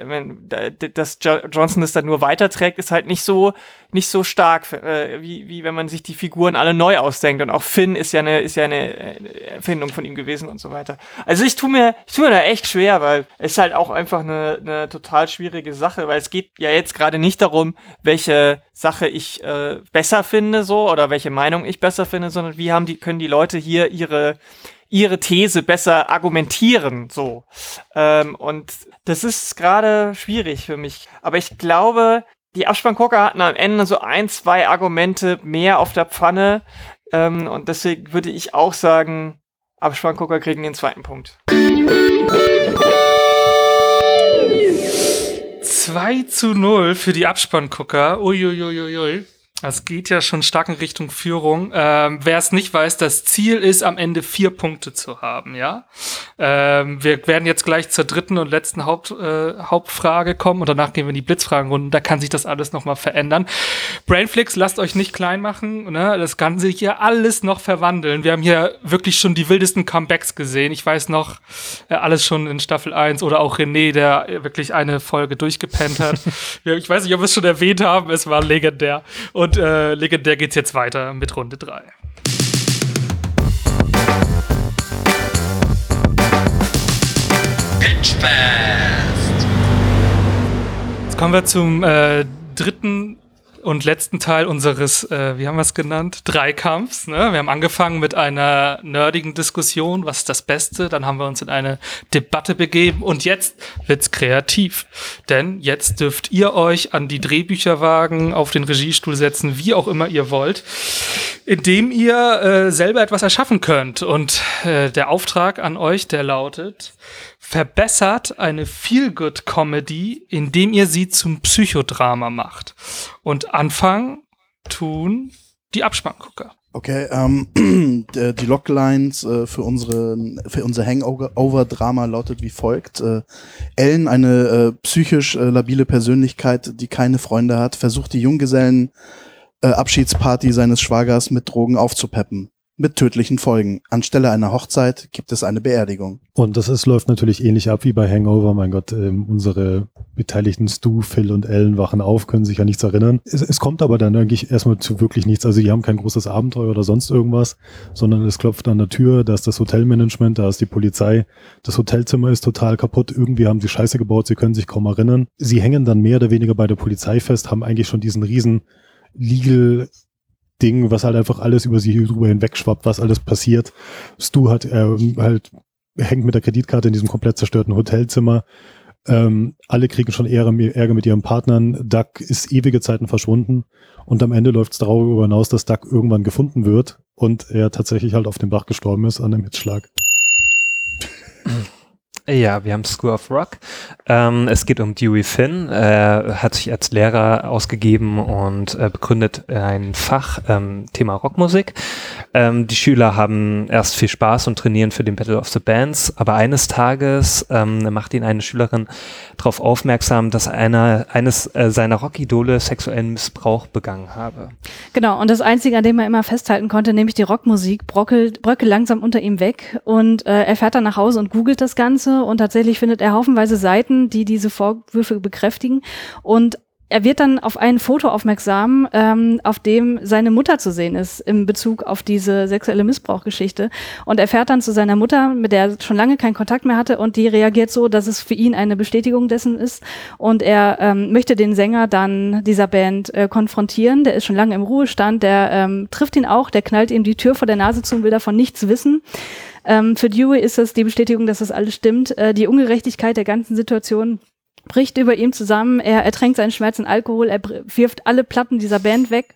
dass Johnson das dann nur weiterträgt, ist halt nicht so stark, wie wenn man sich die Figuren alle neu ausdenkt und auch Finn ist ja eine Erfindung von ihm gewesen und so weiter. Also ich tu mir da echt schwer, weil es ist halt auch einfach eine total schwierige Sache, weil es geht ja jetzt gerade nicht darum, welche Sache ich besser finde so oder welche Meinung ich besser finde, sondern können die Leute hier ihre These besser argumentieren, so. Und das ist gerade schwierig für mich. Aber ich glaube, die Abspanngucker hatten am Ende so 1-2 Argumente mehr auf der Pfanne. Und deswegen würde ich auch sagen, Abspanngucker kriegen den zweiten Punkt. 2:0 für die Abspanngucker. Uiuiuiui. Das geht ja schon stark in Richtung Führung. Wer es nicht weiß, das Ziel ist, am Ende 4 Punkte zu haben, ja. Wir werden jetzt gleich zur dritten und letzten Hauptfrage kommen und danach gehen wir in die Blitzfragenrunden. Da kann sich das alles nochmal verändern. Brainflix, lasst euch nicht klein machen, ne? Das kann sich hier alles noch verwandeln. Wir haben hier wirklich schon die wildesten Comebacks gesehen. Ich weiß noch, alles schon in Staffel 1 oder auch René, der wirklich eine Folge durchgepennt hat. Ich weiß nicht, ob wir es schon erwähnt haben, es war legendär. Und legendär geht's jetzt weiter mit Runde 3. Pitchfest! Jetzt kommen wir zum dritten und letzten Teil unseres, wie haben wir es genannt, Dreikampfs. Ne? Wir haben angefangen mit einer nerdigen Diskussion, was ist das Beste? Dann haben wir uns in eine Debatte begeben und jetzt wird's kreativ. Denn jetzt dürft ihr euch an die Drehbücher wagen, auf den Regiestuhl setzen, wie auch immer ihr wollt, indem ihr selber etwas erschaffen könnt. Und der Auftrag an euch, der lautet: verbessert eine Feel-Good-Comedy, indem ihr sie zum Psychodrama macht. Und anfangen tun die Abspanngucker. Okay, die Loglines für unser Hangover-Drama lautet wie folgt. Ellen, eine psychisch labile Persönlichkeit, die keine Freunde hat, versucht die Junggesellen-Abschiedsparty seines Schwagers mit Drogen aufzupeppen. Mit tödlichen Folgen. Anstelle einer Hochzeit gibt es eine Beerdigung. Und läuft natürlich ähnlich ab wie bei Hangover. Mein Gott, unsere beteiligten Stu, Phil und Ellen wachen auf, können sich ja nichts erinnern. Es kommt aber dann eigentlich erstmal zu wirklich nichts. Also die haben kein großes Abenteuer oder sonst irgendwas, sondern es klopft an der Tür, da ist das Hotelmanagement, da ist die Polizei. Das Hotelzimmer ist total kaputt. Irgendwie haben sie Scheiße gebaut, sie können sich kaum erinnern. Sie hängen dann mehr oder weniger bei der Polizei fest, haben eigentlich schon diesen riesen Legal Ding, was halt einfach alles über sie drüber hinwegschwappt, was alles passiert. Stu hat halt hängt mit der Kreditkarte in diesem komplett zerstörten Hotelzimmer. Alle kriegen schon Ärger mit ihren Partnern. Duck ist ewige Zeiten verschwunden und am Ende läuft es darüber hinaus, dass Duck irgendwann gefunden wird und er tatsächlich halt auf dem Dach gestorben ist an einem Hitzschlag. Ja, wir haben School of Rock. Es geht um Dewey Finn. Er hat sich als Lehrer ausgegeben und begründet ein Fach, Thema Rockmusik. Die Schüler haben erst viel Spaß und trainieren für den Battle of the Bands, aber eines Tages macht ihn eine Schülerin darauf aufmerksam, dass eines seiner Rockidole sexuellen Missbrauch begangen habe. Genau, und das Einzige, an dem er immer festhalten konnte, nämlich die Rockmusik, bröckelt langsam unter ihm weg und er fährt dann nach Hause und googelt das Ganze und tatsächlich findet er haufenweise Seiten, die diese Vorwürfe bekräftigen und er wird dann auf ein Foto aufmerksam, auf dem seine Mutter zu sehen ist in Bezug auf diese sexuelle Missbrauchgeschichte. Und er fährt dann zu seiner Mutter, mit der er schon lange keinen Kontakt mehr hatte und die reagiert so, dass es für ihn eine Bestätigung dessen ist. Und er möchte den Sänger dann dieser Band konfrontieren. Der ist schon lange im Ruhestand, der trifft ihn auch, der knallt ihm die Tür vor der Nase zu und will davon nichts wissen. Für Dewey ist es die Bestätigung, dass das alles stimmt. Die Ungerechtigkeit der ganzen Situation bricht über ihm zusammen, er ertränkt seinen Schmerz in Alkohol, er wirft alle Platten dieser Band weg.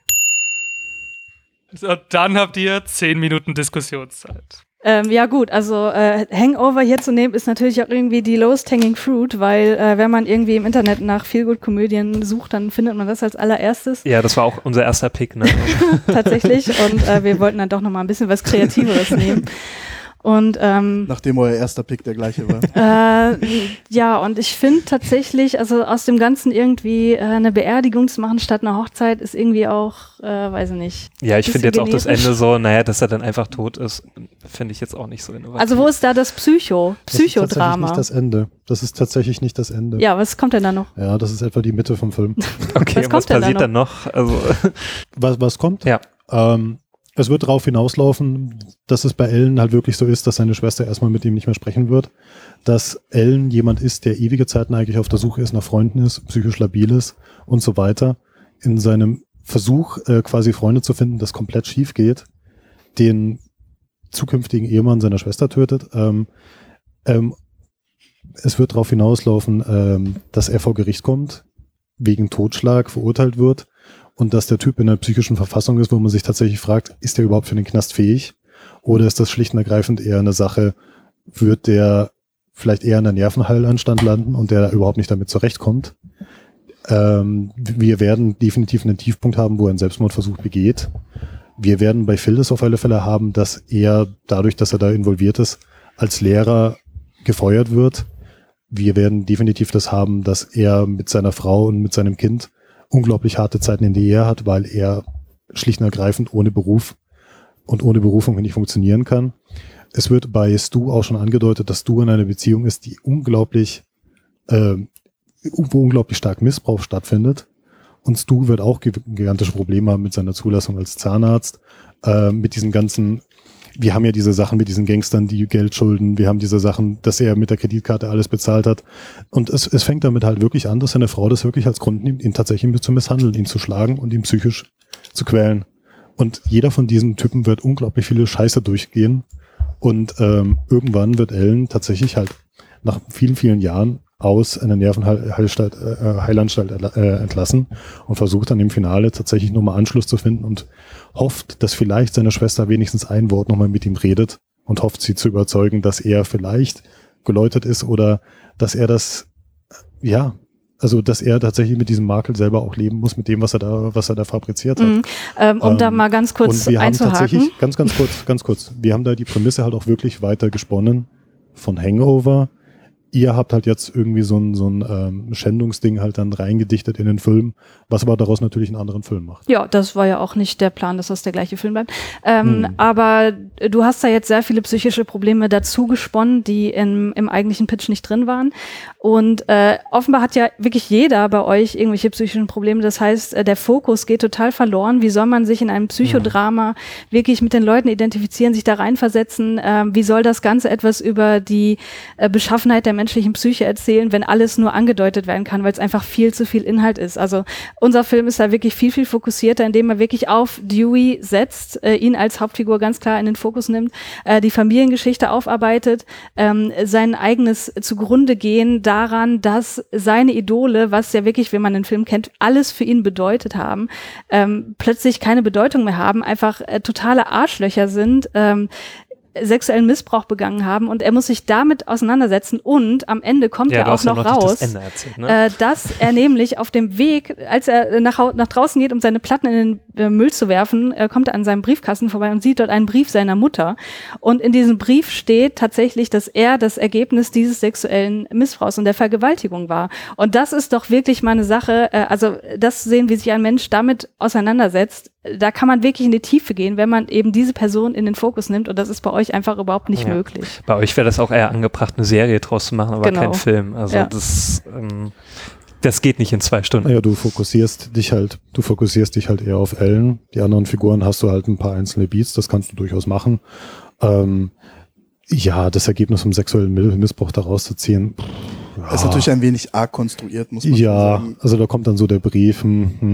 So, dann habt ihr 10 Minuten Diskussionszeit. Ja gut, also Hangover hier zu nehmen ist natürlich auch irgendwie die lowest hanging fruit, weil wenn man irgendwie im Internet nach Feelgood-Komödien sucht, dann findet man das als allererstes. Ja, das war auch unser erster Pick, ne? Tatsächlich und wir wollten dann doch noch mal ein bisschen was Kreativeres nehmen. Und nachdem euer erster Pick der gleiche war. Ja, und ich finde tatsächlich, also aus dem Ganzen irgendwie eine Beerdigung zu machen statt einer Hochzeit ist irgendwie auch, weiß ich nicht. Ja, ich finde jetzt auch das Ende so, dass er dann einfach tot ist, finde ich jetzt auch nicht so innovativ. Also wo ist da das Psychodrama? Das ist tatsächlich nicht das Ende. Das ist tatsächlich nicht das Ende. Ja, was kommt denn da noch? Ja, das ist etwa die Mitte vom Film. Okay, was passiert dann noch? Also was kommt? Ja. Es wird darauf hinauslaufen, dass es bei Ellen halt wirklich so ist, dass seine Schwester erstmal mit ihm nicht mehr sprechen wird. Dass Ellen jemand ist, der ewige Zeiten eigentlich auf der Suche ist nach Freunden ist, psychisch labil ist und so weiter. In seinem Versuch, quasi Freunde zu finden, das komplett schief geht, den zukünftigen Ehemann seiner Schwester tötet. Es wird darauf hinauslaufen, dass er vor Gericht kommt, wegen Totschlag verurteilt wird. Und dass der Typ in einer psychischen Verfassung ist, wo man sich tatsächlich fragt, ist der überhaupt für den Knast fähig? Oder ist das schlicht und ergreifend eher eine Sache, wird der vielleicht eher in der Nervenheilanstalt landen und der überhaupt nicht damit zurechtkommt? Wir werden definitiv einen Tiefpunkt haben, wo er einen Selbstmordversuch begeht. Wir werden bei Phil das auf alle Fälle haben, dass er dadurch, dass er da involviert ist, als Lehrer gefeuert wird. Wir werden definitiv das haben, dass er mit seiner Frau und mit seinem Kind unglaublich harte Zeiten in der Ehe hat, weil er schlicht und ergreifend ohne Beruf und ohne Berufung nicht funktionieren kann. Es wird bei Stu auch schon angedeutet, dass Stu in einer Beziehung ist, die unglaublich stark Missbrauch stattfindet. Und Stu wird auch gigantische Probleme haben mit seiner Zulassung als Zahnarzt, mit diesen ganzen, wir haben ja diese Sachen mit diesen Gangstern, die Geld schulden, wir haben diese Sachen, dass er mit der Kreditkarte alles bezahlt hat. Und es fängt damit halt wirklich an, dass seine Frau das wirklich als Grund nimmt, ihn tatsächlich zu misshandeln, ihn zu schlagen und ihn psychisch zu quälen. Und jeder von diesen Typen wird unglaublich viele Scheiße durchgehen. Und irgendwann wird Ellen tatsächlich halt nach vielen, vielen Jahren aus einer Nervenheilanstalt entlassen und versucht dann im Finale tatsächlich nochmal Anschluss zu finden und hofft, dass vielleicht seine Schwester wenigstens ein Wort nochmal mit ihm redet und hofft, sie zu überzeugen, dass er vielleicht geläutert ist oder dass er das, ja, also dass er tatsächlich mit diesem Makel selber auch leben muss, mit dem, was er da fabriziert hat. Um da mal ganz kurz und wir einzuhaken. Haben tatsächlich, ganz kurz, wir haben da die Prämisse halt auch wirklich weiter gesponnen von Hangover. Ihr habt halt jetzt irgendwie so ein Schändungsding halt dann reingedichtet in den Film, was aber daraus natürlich einen anderen Film macht. Ja, das war ja auch nicht der Plan, dass das der gleiche Film bleibt. Aber du hast da jetzt sehr viele psychische Probleme dazu gesponnen, die im eigentlichen Pitch nicht drin waren. Und offenbar hat ja wirklich jeder bei euch irgendwelche psychischen Probleme. Das heißt, der Fokus geht total verloren. Wie soll man sich in einem Psychodrama wirklich mit den Leuten identifizieren, sich da reinversetzen? Wie soll das Ganze etwas über die Beschaffenheit der menschlichen Psyche erzählen, wenn alles nur angedeutet werden kann, weil es einfach viel zu viel Inhalt ist. Also unser Film ist da wirklich viel, viel fokussierter, indem er wirklich auf Dewey setzt, ihn als Hauptfigur ganz klar in den Fokus nimmt, die Familiengeschichte aufarbeitet, sein eigenes zugrunde gehen daran, dass seine Idole, was ja wirklich, wenn man den Film kennt, alles für ihn bedeutet haben, plötzlich keine Bedeutung mehr haben, einfach totale Arschlöcher sind, sexuellen Missbrauch begangen haben und er muss sich damit auseinandersetzen und am Ende kommt ja auch noch raus, dass er nämlich auf dem Weg, als er nach draußen geht, um seine Platten in den Müll zu werfen, kommt er an seinem Briefkasten vorbei und sieht dort einen Brief seiner Mutter und in diesem Brief steht tatsächlich, dass er das Ergebnis dieses sexuellen Missbrauchs und der Vergewaltigung war und das ist doch wirklich mal eine Sache, also das sehen, wie sich ein Mensch damit auseinandersetzt, da kann man wirklich in die Tiefe gehen, wenn man eben diese Person in den Fokus nimmt und das ist bei euch einfach überhaupt nicht möglich. Bei euch wäre das auch eher angebracht, eine Serie draus zu machen, aber kein Film. Also das geht nicht in 2 Stunden. Naja, du fokussierst dich halt eher auf Ellen. Die anderen Figuren hast du halt ein paar einzelne Beats, das kannst du durchaus machen. Das Ergebnis vom sexuellen Missbrauch daraus zu ziehen. Ist natürlich ein wenig arg konstruiert, muss man sagen. Ja, also da kommt dann so der Brief,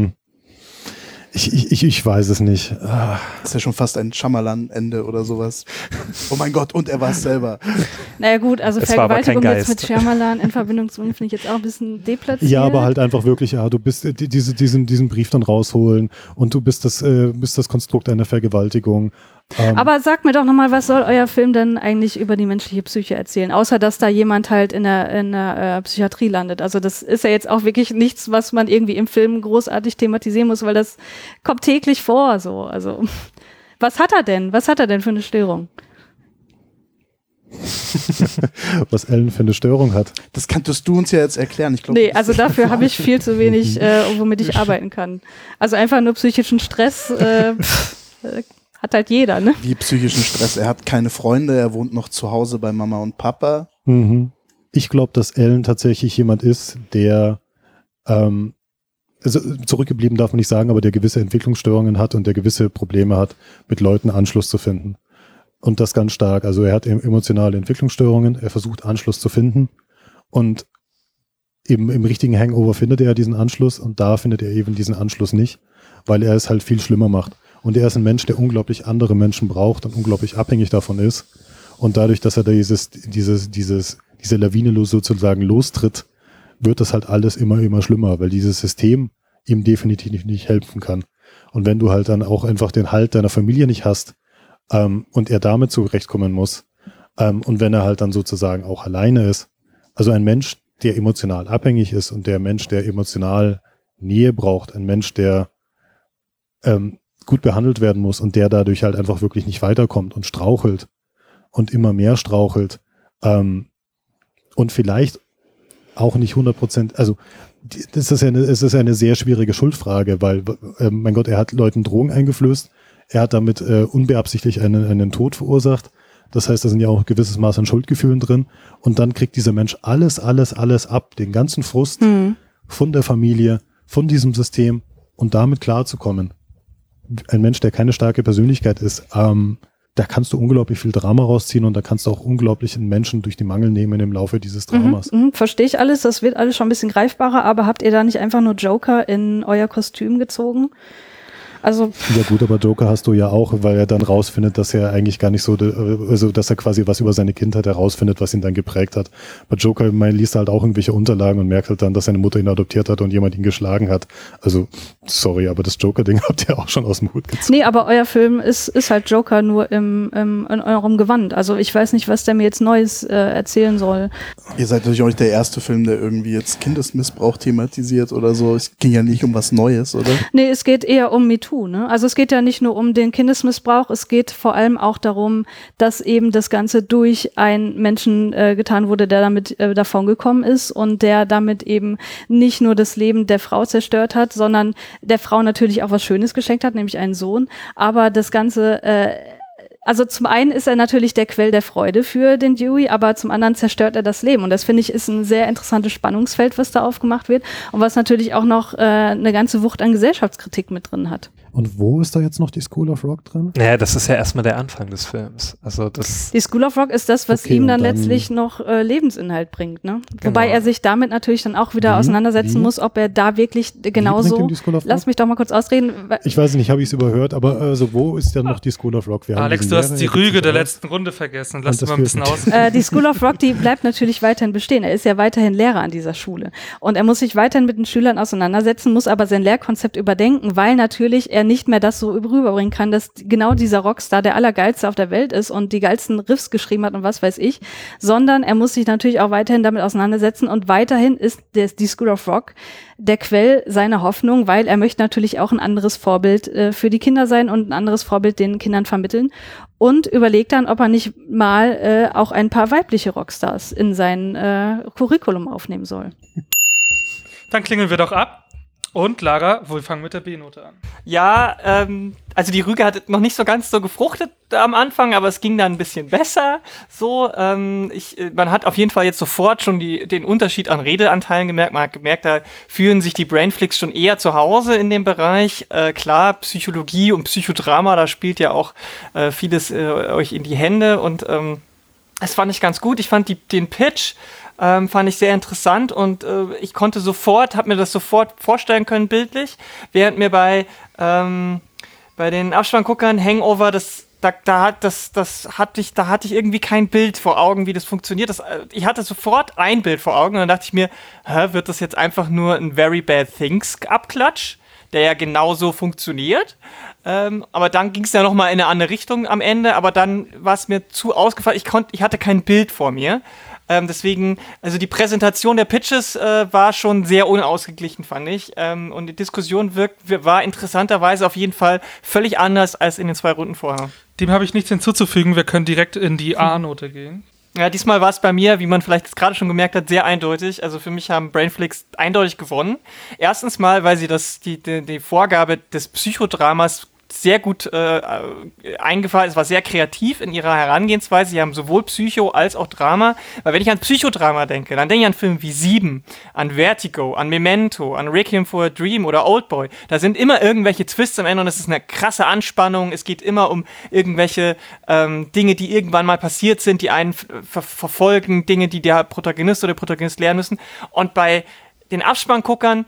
Ich weiß es nicht. Das ist ja schon fast ein Shyamalan-Ende oder sowas. Oh mein Gott, und er war es selber. Naja gut, also Vergewaltigung jetzt mit Shyamalan in Verbindung zu bringen, finde ich jetzt auch ein bisschen deplatziert. Ja, aber halt einfach wirklich, du bist diesen Brief dann rausholen und du bist das Konstrukt einer Vergewaltigung. Aber sagt mir doch nochmal, was soll euer Film denn eigentlich über die menschliche Psyche erzählen? Außer, dass da jemand halt in der Psychiatrie landet. Also das ist ja jetzt auch wirklich nichts, was man irgendwie im Film großartig thematisieren muss, weil das kommt täglich vor. So. Also was hat er denn? Was hat er denn für eine Störung? Was Ellen für eine Störung hat. Das kanntest du uns ja jetzt erklären. Ich glaub, nee, also dafür habe ich viel zu wenig, womit ich arbeiten kann. Also einfach nur psychischen Stress hat halt jeder, ne? Wie psychischen Stress. Er hat keine Freunde, er wohnt noch zu Hause bei Mama und Papa. Ich glaube, dass Ellen tatsächlich jemand ist, der also zurückgeblieben darf man nicht sagen, aber der gewisse Entwicklungsstörungen hat und der gewisse Probleme hat, mit Leuten Anschluss zu finden. Und das ganz stark. Also er hat emotionale Entwicklungsstörungen, er versucht Anschluss zu finden und im richtigen Hangover findet er diesen Anschluss und da findet er eben diesen Anschluss nicht, weil er es halt viel schlimmer macht. Und er ist ein Mensch, der unglaublich andere Menschen braucht und unglaublich abhängig davon ist. Und dadurch, dass er da diese Lawine sozusagen lostritt, wird das halt alles immer schlimmer, weil dieses System ihm definitiv nicht helfen kann. Und wenn du halt dann auch einfach den Halt deiner Familie nicht hast und er damit zurechtkommen muss und wenn er halt dann sozusagen auch alleine ist, also ein Mensch, der emotional abhängig ist und der Mensch, der emotional Nähe braucht, ein Mensch, der gut behandelt werden muss und der dadurch halt einfach wirklich nicht weiterkommt und strauchelt und immer mehr strauchelt und vielleicht auch nicht 100%, also es ist eine sehr schwierige Schuldfrage, weil, mein Gott, er hat Leuten Drogen eingeflößt, er hat damit unbeabsichtigt einen Tod verursacht, das heißt, da sind ja auch ein gewisses Maß an Schuldgefühlen drin und dann kriegt dieser Mensch alles ab, den ganzen Frust von der Familie, von diesem System und damit klarzukommen. Ein Mensch, der keine starke Persönlichkeit ist, da kannst du unglaublich viel Drama rausziehen und da kannst du auch unglaublich einen Menschen durch die Mangel nehmen im Laufe dieses Dramas. Verstehe ich alles, das wird alles schon ein bisschen greifbarer, aber habt ihr da nicht einfach nur Joker in euer Kostüm gezogen? Also ja gut, aber Joker hast du ja auch, weil er dann rausfindet, dass er eigentlich gar nicht so, also dass er quasi was über seine Kindheit herausfindet, was ihn dann geprägt hat. Bei Joker liest halt auch irgendwelche Unterlagen und merkt halt dann, dass seine Mutter ihn adoptiert hat und jemand ihn geschlagen hat. Also sorry, aber das Joker-Ding habt ihr auch schon aus dem Hut gezogen. Nee, aber euer Film ist halt Joker nur in eurem Gewand. Also ich weiß nicht, was der mir jetzt Neues erzählen soll. Ihr seid natürlich auch nicht der erste Film, der irgendwie jetzt Kindesmissbrauch thematisiert oder so. Es ging ja nicht um was Neues, oder? Nee, es geht eher um MeToo. Ne? Also es geht ja nicht nur um den Kindesmissbrauch, es geht vor allem auch darum, dass eben das Ganze durch einen Menschen getan wurde, der damit davon gekommen ist und der damit eben nicht nur das Leben der Frau zerstört hat, sondern der Frau natürlich auch was Schönes geschenkt hat, nämlich einen Sohn. Aber das Ganze also zum einen ist er natürlich der Quell der Freude für den Dewey, aber zum anderen zerstört er das Leben. Und das finde ich ist ein sehr interessantes Spannungsfeld, was da aufgemacht wird und was natürlich auch noch eine ganze Wucht an Gesellschaftskritik mit drin hat. Und wo ist da jetzt noch die School of Rock drin? Naja, das ist ja erstmal der Anfang des Films. Also die School of Rock ist das, was Okay, ihm dann und dann- letztlich noch Lebensinhalt bringt. Ne? Genau. Wobei er sich damit natürlich dann auch wieder Wie? auseinandersetzen Wie? muss, ob er da wirklich Wie bringt genauso... ihm die School of Rock? Lass mich doch mal kurz ausreden. Ich weiß nicht, habe ich es überhört, aber also wo ist denn noch die School of Rock? Wir haben Alex, diesen du hast Lehrer, die der gibt Rüge sich der raus. letzten Runde vergessen. Lass Und dich das mal ein bisschen führt aus. Die School of Rock, die bleibt natürlich weiterhin bestehen. Er ist ja weiterhin Lehrer an dieser Schule. Und er muss sich weiterhin mit den Schülern auseinandersetzen, muss aber sein Lehrkonzept überdenken, weil natürlich er nicht mehr das so rüberbringen kann, dass genau dieser Rockstar der Allergeilste auf der Welt ist und die geilsten Riffs geschrieben hat und was weiß ich, sondern er muss sich natürlich auch weiterhin damit auseinandersetzen und weiterhin ist die School of Rock der Quell seiner Hoffnung, weil er möchte natürlich auch ein anderes Vorbild für die Kinder sein und ein anderes Vorbild den Kindern vermitteln und überlegt dann, ob er nicht mal auch ein paar weibliche Rockstars in sein Curriculum aufnehmen soll. Dann klingeln wir doch ab. Und Lara, wir fangen mit der B-Note an. Ja, also die Rüge hat noch nicht so ganz so gefruchtet am Anfang, aber es ging dann ein bisschen besser. So, man hat auf jeden Fall jetzt sofort schon den Unterschied an Redeanteilen gemerkt. Man hat gemerkt, da fühlen sich die Brainflicks schon eher zu Hause in dem Bereich. Klar, Psychologie und Psychodrama, da spielt ja auch vieles euch in die Hände und das fand ich ganz gut. Ich fand den Pitch fand ich sehr interessant und ich konnte habe mir das sofort vorstellen können bildlich, während mir bei den Abspannguckern Hangover da hatte ich irgendwie kein Bild vor Augen, wie das funktioniert. Ich hatte sofort ein Bild vor Augen und dann dachte ich mir, wird das jetzt einfach nur ein Very Bad Things Abklatsch, der ja genauso funktioniert. Aber dann ging es ja nochmal in eine andere Richtung am Ende, aber dann war es mir zu ausgefallen. Ich hatte kein Bild vor mir. Deswegen, also die Präsentation der Pitches war schon sehr unausgeglichen, fand ich. Und die Diskussion war interessanterweise auf jeden Fall völlig anders als in den 2 Runden vorher. Dem habe ich nichts hinzuzufügen. Wir können direkt in die A-Note gehen. Ja, diesmal war es bei mir, wie man vielleicht jetzt gerade schon gemerkt hat, sehr eindeutig. Also für mich haben Brainflicks eindeutig gewonnen. Erstens mal, weil sie die Vorgabe des Psychodramas sehr gut eingefallen. Es war sehr kreativ in ihrer Herangehensweise. Sie haben sowohl Psycho als auch Drama. Weil wenn ich an Psychodrama denke, dann denke ich an Filme wie 7, an Vertigo, an Memento, an Requiem for a Dream oder Oldboy. Da sind immer irgendwelche Twists am Ende und es ist eine krasse Anspannung. Es geht immer um irgendwelche Dinge, die irgendwann mal passiert sind, die einen verfolgen, Dinge, die der Protagonist oder der Protagonist lernen müssen. Und bei den Abspannguckern,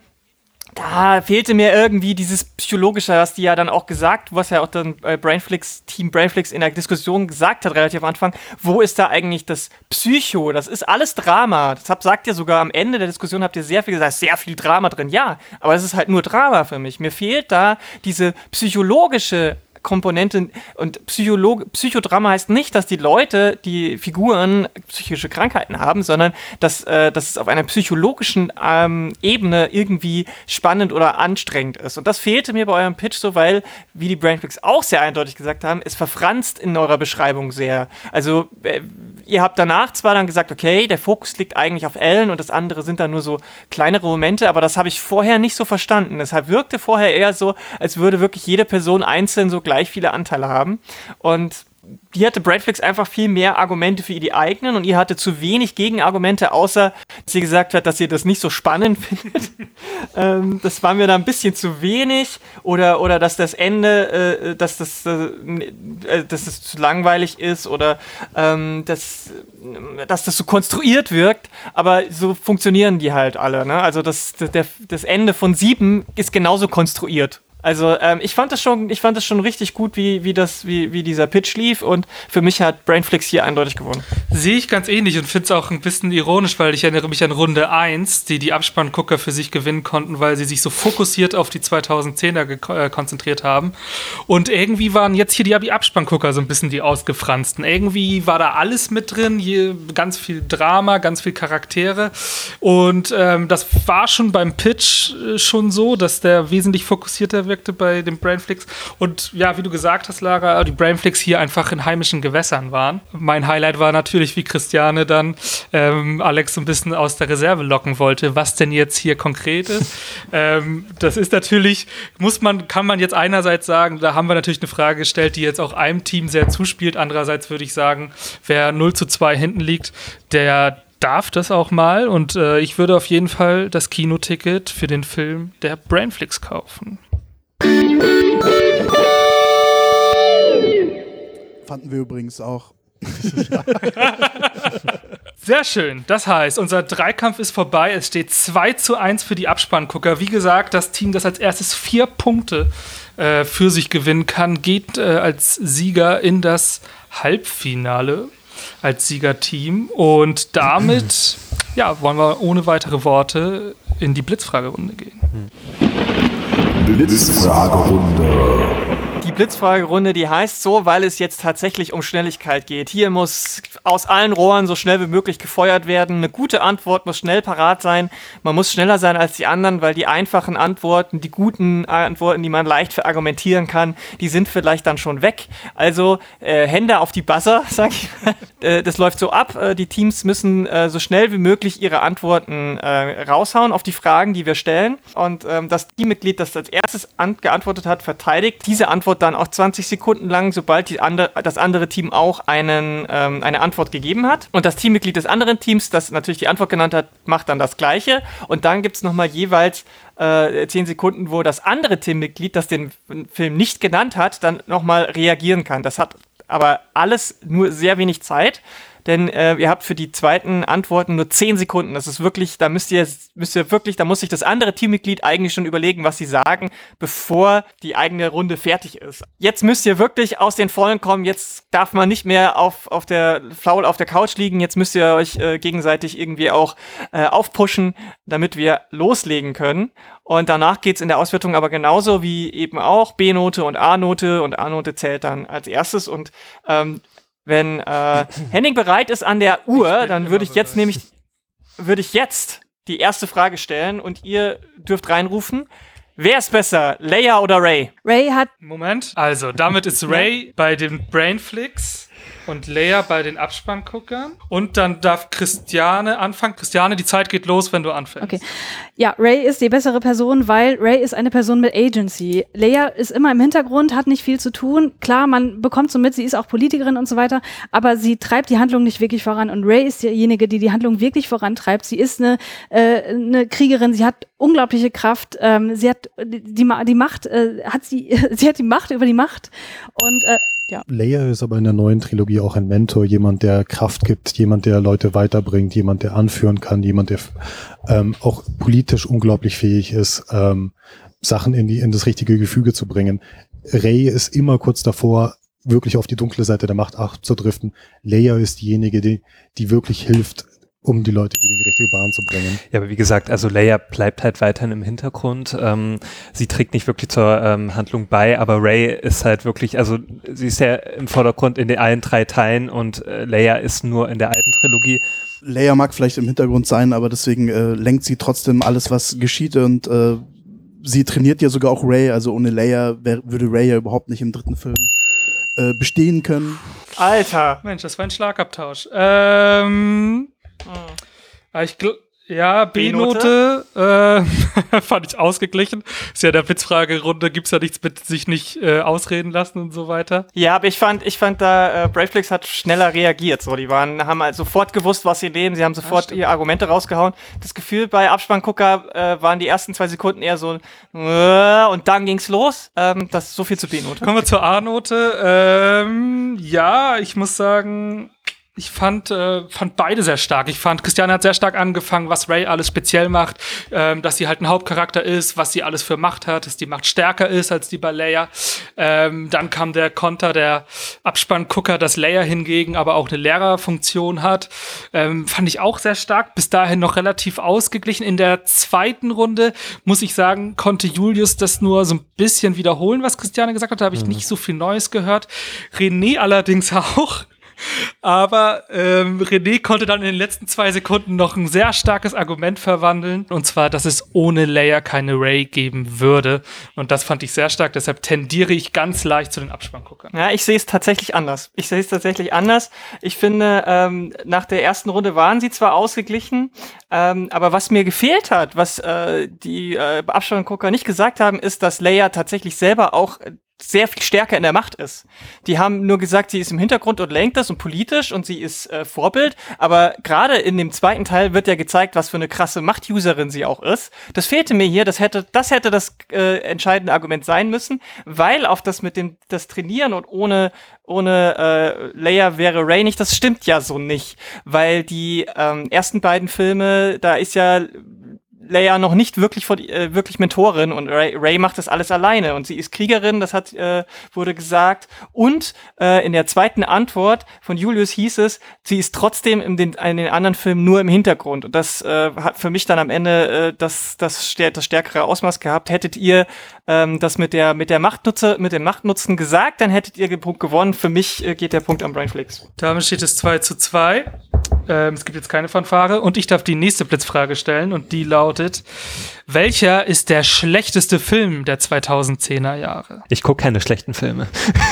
da fehlte mir irgendwie dieses Psychologische, was die ja dann auch was ja auch dann Team Brainflicks in der Diskussion gesagt hat, relativ am Anfang, wo ist da eigentlich das Psycho? Das ist alles Drama. Deshalb sagt ihr sogar am Ende der Diskussion, habt ihr sehr viel gesagt, sehr viel Drama drin. Ja, aber es ist halt nur Drama für mich. Mir fehlt da diese psychologische Komponente und Psychodrama heißt nicht, dass die Figuren psychische Krankheiten haben, sondern dass es auf einer psychologischen Ebene irgendwie spannend oder anstrengend ist. Und das fehlte mir bei eurem Pitch so, weil, wie die Brainflicks auch sehr eindeutig gesagt haben, es verfranst in eurer Beschreibung sehr. Also ihr habt danach zwar dann gesagt, okay, der Fokus liegt eigentlich auf Ellen und das andere sind dann nur so kleinere Momente, aber das habe ich vorher nicht so verstanden. Deshalb wirkte vorher eher so, als würde wirklich jede Person einzeln so gleich viele Anteile haben. Und hier hatte Brainflicks einfach viel mehr Argumente für die eigenen und ihr hatte zu wenig Gegenargumente, außer dass sie gesagt hat, dass ihr das nicht so spannend findet. Das war mir da ein bisschen zu wenig oder dass das Ende, dass es zu langweilig ist oder dass das so konstruiert wirkt, aber so funktionieren die halt alle. Ne? Also das Ende von 7 ist genauso konstruiert. Also ich fand das schon richtig gut, wie dieser Pitch lief und für mich hat Brainflicks hier eindeutig gewonnen. Sehe ich ganz ähnlich und finde es auch ein bisschen ironisch, weil ich erinnere mich an Runde 1, die Abspanngucker für sich gewinnen konnten, weil sie sich so fokussiert auf die 2010er konzentriert haben. Und irgendwie waren jetzt hier die Abspanngucker so ein bisschen die ausgefransten. Irgendwie war da alles mit drin, hier ganz viel Drama, ganz viel Charaktere. Und das war schon beim Pitch schon so, dass der wesentlich fokussierter wirkte bei den Brainflicks. Und ja, wie du gesagt hast, Lara, die Brainflicks hier einfach in heimischen Gewässern waren. Mein Highlight war natürlich, wie Christiane dann Alex so ein bisschen aus der Reserve locken wollte, was denn jetzt hier konkret ist. Das ist natürlich, kann man jetzt einerseits sagen, da haben wir natürlich eine Frage gestellt, die jetzt auch einem Team sehr zuspielt. Andererseits würde ich sagen, wer 0:2 hinten liegt, der darf das auch mal. Und ich würde auf jeden Fall das Kinoticket für den Film der Brainflicks kaufen. Fanden wir übrigens auch. Sehr schön. Das heißt, unser Dreikampf ist vorbei. Es steht 2:1 für die Abspanngucker. Wie gesagt, das Team, das als erstes 4 Punkte für sich gewinnen kann, geht als Sieger in das Halbfinale als Siegerteam. Und damit wollen wir ohne weitere Worte in die Blitzfragerunde gehen. Blitzfragerunde. Die Blitzfragerunde, die heißt so, weil es jetzt tatsächlich um Schnelligkeit geht. Hier muss aus allen Rohren so schnell wie möglich gefeuert werden. Eine gute Antwort muss schnell parat sein. Man muss schneller sein als die anderen, weil die einfachen Antworten, die guten Antworten, die man leicht verargumentieren kann, die sind vielleicht dann schon weg. Also Hände auf die Buzzer, sag ich mal. Das läuft so ab. Die Teams müssen so schnell wie möglich ihre Antworten raushauen auf die Fragen, die wir stellen. Und das Teammitglied, das als erstes geantwortet hat, verteidigt diese Antwort dann auch 20 Sekunden lang, sobald das andere Team auch eine Antwort gegeben hat. Und das Teammitglied des anderen Teams, das natürlich die Antwort genannt hat, macht dann das Gleiche. Und dann gibt es nochmal jeweils 10 Sekunden, wo das andere Teammitglied, das den Film nicht genannt hat, dann nochmal reagieren kann. Das hat aber alles nur sehr wenig Zeit. Denn ihr habt für die zweiten Antworten nur 10 Sekunden. Das ist wirklich, da muss sich das andere Teammitglied eigentlich schon überlegen, was sie sagen, bevor die eigene Runde fertig ist. Jetzt müsst ihr wirklich aus den Vollen kommen. Jetzt darf man nicht mehr faul auf der Couch liegen. Jetzt müsst ihr euch gegenseitig irgendwie auch aufpushen, damit wir loslegen können. Und danach geht's in der Auswertung aber genauso wie eben auch B-Note und A-Note. Und A-Note zählt dann als erstes. Und wenn Henning bereit ist an der Uhr, dann würde ich jetzt die erste Frage stellen und ihr dürft reinrufen. Wer ist besser, Leia oder Rey? Rey hat... Moment. Also, damit ist Rey bei den Brainflicks und Leia bei den Abspannguckern. Und dann darf Christiane anfangen. Christiane, die Zeit geht los, wenn du anfängst. Okay. Ja, Rey ist die bessere Person, weil Rey ist eine Person mit Agency. Leia ist immer im Hintergrund, hat nicht viel zu tun. Klar, man bekommt so mit, sie ist auch Politikerin und so weiter, aber sie treibt die Handlung nicht wirklich voran. Und Rey ist diejenige, die die Handlung wirklich vorantreibt. Sie ist eine Kriegerin, sie hat unglaubliche Kraft, sie hat die Macht über die Macht und ja. Leia ist aber in der neuen Trilogie auch ein Mentor, jemand, der Kraft gibt, jemand, der Leute weiterbringt, jemand, der anführen kann, jemand, der auch politisch unglaublich fähig ist, Sachen in das richtige Gefüge zu bringen. Rey ist immer kurz davor, wirklich auf die dunkle Seite der Macht abzudriften. Leia ist diejenige, die wirklich hilft, um die Leute wieder in die richtige Bahn zu bringen. Ja, aber wie gesagt, also Leia bleibt halt weiterhin im Hintergrund. Sie trägt nicht wirklich zur Handlung bei, aber Rey ist halt wirklich, also sie ist ja im Vordergrund in allen 3 Teilen und Leia ist nur in der alten Trilogie. Leia mag vielleicht im Hintergrund sein, aber deswegen lenkt sie trotzdem alles, was geschieht und sie trainiert ja sogar auch Rey, also ohne Leia würde Rey ja überhaupt nicht im 3. Film bestehen können. Alter! Mensch, das war ein Schlagabtausch. B-Note fand ich ausgeglichen. Ist ja in der Blitzfragerunde, gibt's ja nichts mit sich nicht ausreden lassen und so weiter. Ja, aber ich fand da, Braveflix hat schneller reagiert. So, haben halt sofort gewusst, was sie nehmen. Sie haben sofort ihre Argumente rausgehauen. Das Gefühl bei Abspanngucker waren die ersten 2 Sekunden eher so und dann ging's los. Das ist so viel zu B-Note. Kommen wir zur A-Note. Ich muss sagen, ich fand beide sehr stark. Ich fand, Christiane hat sehr stark angefangen, was Rey alles speziell macht, dass sie halt ein Hauptcharakter ist, was sie alles für Macht hat, dass die Macht stärker ist als die bei Leia. Dann kam der Konter, der Abspanngucker, dass Leia hingegen aber auch eine Lehrerfunktion hat. Fand ich auch sehr stark. Bis dahin noch relativ ausgeglichen. In der zweiten Runde, muss ich sagen, konnte Julius das nur so ein bisschen wiederholen, was Christiane gesagt hat. Da habe ich nicht so viel Neues gehört. René allerdings auch. Aber René konnte dann in den letzten 2 Sekunden noch ein sehr starkes Argument verwandeln. Und zwar, dass es ohne Leia keine Rey geben würde. Und das fand ich sehr stark. Deshalb tendiere ich ganz leicht zu den Abspannguckern. Ja, ich sehe es tatsächlich anders. Ich finde, nach der ersten Runde waren sie zwar ausgeglichen, aber was mir gefehlt hat, was die Abspanngucker nicht gesagt haben, ist, dass Leia tatsächlich selber auch sehr viel stärker in der Macht ist. Die haben nur gesagt, sie ist im Hintergrund und lenkt das und politisch und sie ist Vorbild, aber gerade in dem zweiten Teil wird ja gezeigt, was für eine krasse Macht-Userin sie auch ist. Das fehlte mir hier, das hätte das entscheidende Argument sein müssen, weil auf das mit dem das Trainieren und ohne Leia wäre Rey nicht, das stimmt ja so nicht, weil die ersten beiden Filme, da ist ja Leia noch nicht wirklich Mentorin und Rey macht das alles alleine und sie ist Kriegerin, das wurde gesagt. Und in der zweiten Antwort von Julius hieß es, sie ist trotzdem in den anderen Filmen nur im Hintergrund. Und das hat für mich dann am Ende das stärkere Ausmaß gehabt. Hättet ihr das mit dem Machtnutzen gesagt, dann hättet ihr den Punkt gewonnen. Für mich geht der Punkt an Brian Flix. Damit steht es 2:2. Es gibt jetzt keine Fanfare und ich darf die nächste Blitzfrage stellen und die lautet: Welcher ist der schlechteste Film der 2010er Jahre? Ich gucke keine schlechten Filme.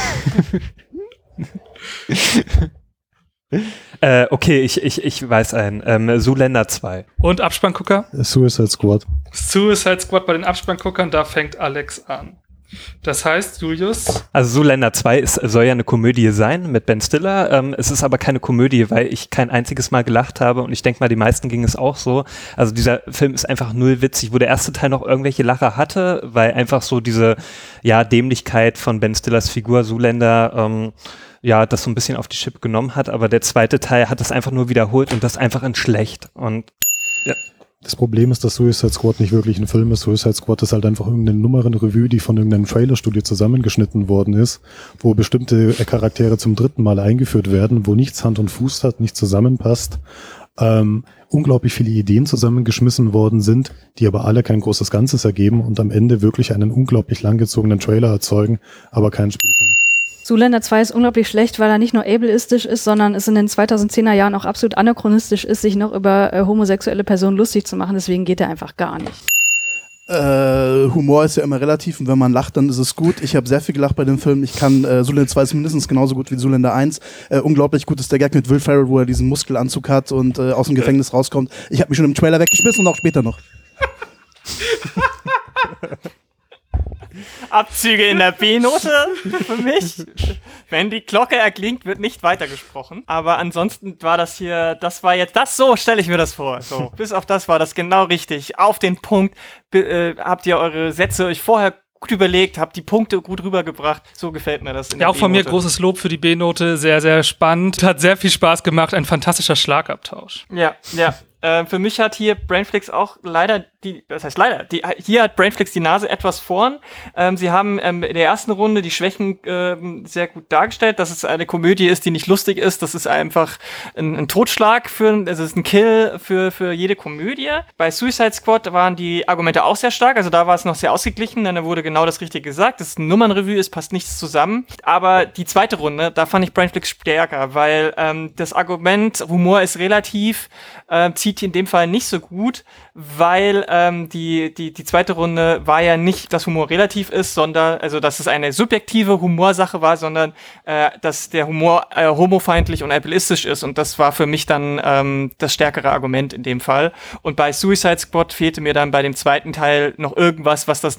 Okay, ich weiß einen. Zoolander 2. Und Abspanngucker? Suicide Squad. Suicide Squad bei den Abspannguckern, da fängt Alex an. Das heißt, Julius? Also Zoolander 2 soll ja eine Komödie sein mit Ben Stiller. Es ist aber keine Komödie, weil ich kein einziges Mal gelacht habe und ich denke mal, die meisten ging es auch so. Also dieser Film ist einfach null witzig, wo der erste Teil noch irgendwelche Lacher hatte, weil einfach so diese Dämlichkeit von Ben Stillers Figur Zoolander das so ein bisschen auf die Schippe genommen hat, aber der zweite Teil hat das einfach nur wiederholt und das einfach in schlecht. Und ja. Das Problem ist, dass Suicide Squad nicht wirklich ein Film ist. Suicide Squad ist halt einfach irgendeine Nummernrevue, die von irgendeinem Trailerstudio zusammengeschnitten worden ist, wo bestimmte Charaktere zum dritten Mal eingeführt werden, wo nichts Hand und Fuß hat, nicht zusammenpasst, unglaublich viele Ideen zusammengeschmissen worden sind, die aber alle kein großes Ganzes ergeben und am Ende wirklich einen unglaublich langgezogenen Trailer erzeugen, aber keinen Spielfilm. Zoolander 2 ist unglaublich schlecht, weil er nicht nur ableistisch ist, sondern es in den 2010er Jahren auch absolut anachronistisch ist, sich noch über homosexuelle Personen lustig zu machen. Deswegen geht er einfach gar nicht. Humor ist ja immer relativ und wenn man lacht, dann ist es gut. Ich habe sehr viel gelacht bei dem Film. Ich kann Zoolander 2 ist mindestens genauso gut wie Zoolander 1. Unglaublich gut ist der Gag mit Will Ferrell, wo er diesen Muskelanzug hat und aus dem Gefängnis rauskommt. Ich habe mich schon im Trailer weggeschmissen und auch später noch. Abzüge in der B-Note für mich. Wenn die Glocke erklingt, wird nicht weitergesprochen. Aber ansonsten war das hier, so stelle ich mir das vor. So, bis auf das war das genau richtig. Auf den Punkt habt ihr eure Sätze euch vorher gut überlegt, habt die Punkte gut rübergebracht. So gefällt mir das. Ja, auch von mir großes Lob für die B-Note. Sehr, sehr spannend. Hat sehr viel Spaß gemacht. Ein fantastischer Schlagabtausch. Ja. Für mich hat hier Brainflix auch hier hat Brainflix die Nase etwas vorn. Sie haben in der ersten Runde die Schwächen sehr gut dargestellt, dass es eine Komödie ist, die nicht lustig ist. Das ist einfach ein Totschlag es ist ein Kill für jede Komödie. Bei Suicide Squad waren die Argumente auch sehr stark, also da war es noch sehr ausgeglichen, denn da wurde genau das Richtige gesagt. Das ist ein Nummernrevue, es passt nichts zusammen. Aber die zweite Runde, da fand ich Brainflix stärker, weil das Argument, Humor ist relativ, zieht in dem Fall nicht so gut, weil die zweite Runde war ja nicht, dass Humor relativ ist, sondern, also dass es eine subjektive Humorsache war, sondern dass der Humor homofeindlich und ableistisch ist und das war für mich dann das stärkere Argument in dem Fall. Und bei Suicide Squad fehlte mir dann bei dem zweiten Teil noch irgendwas, was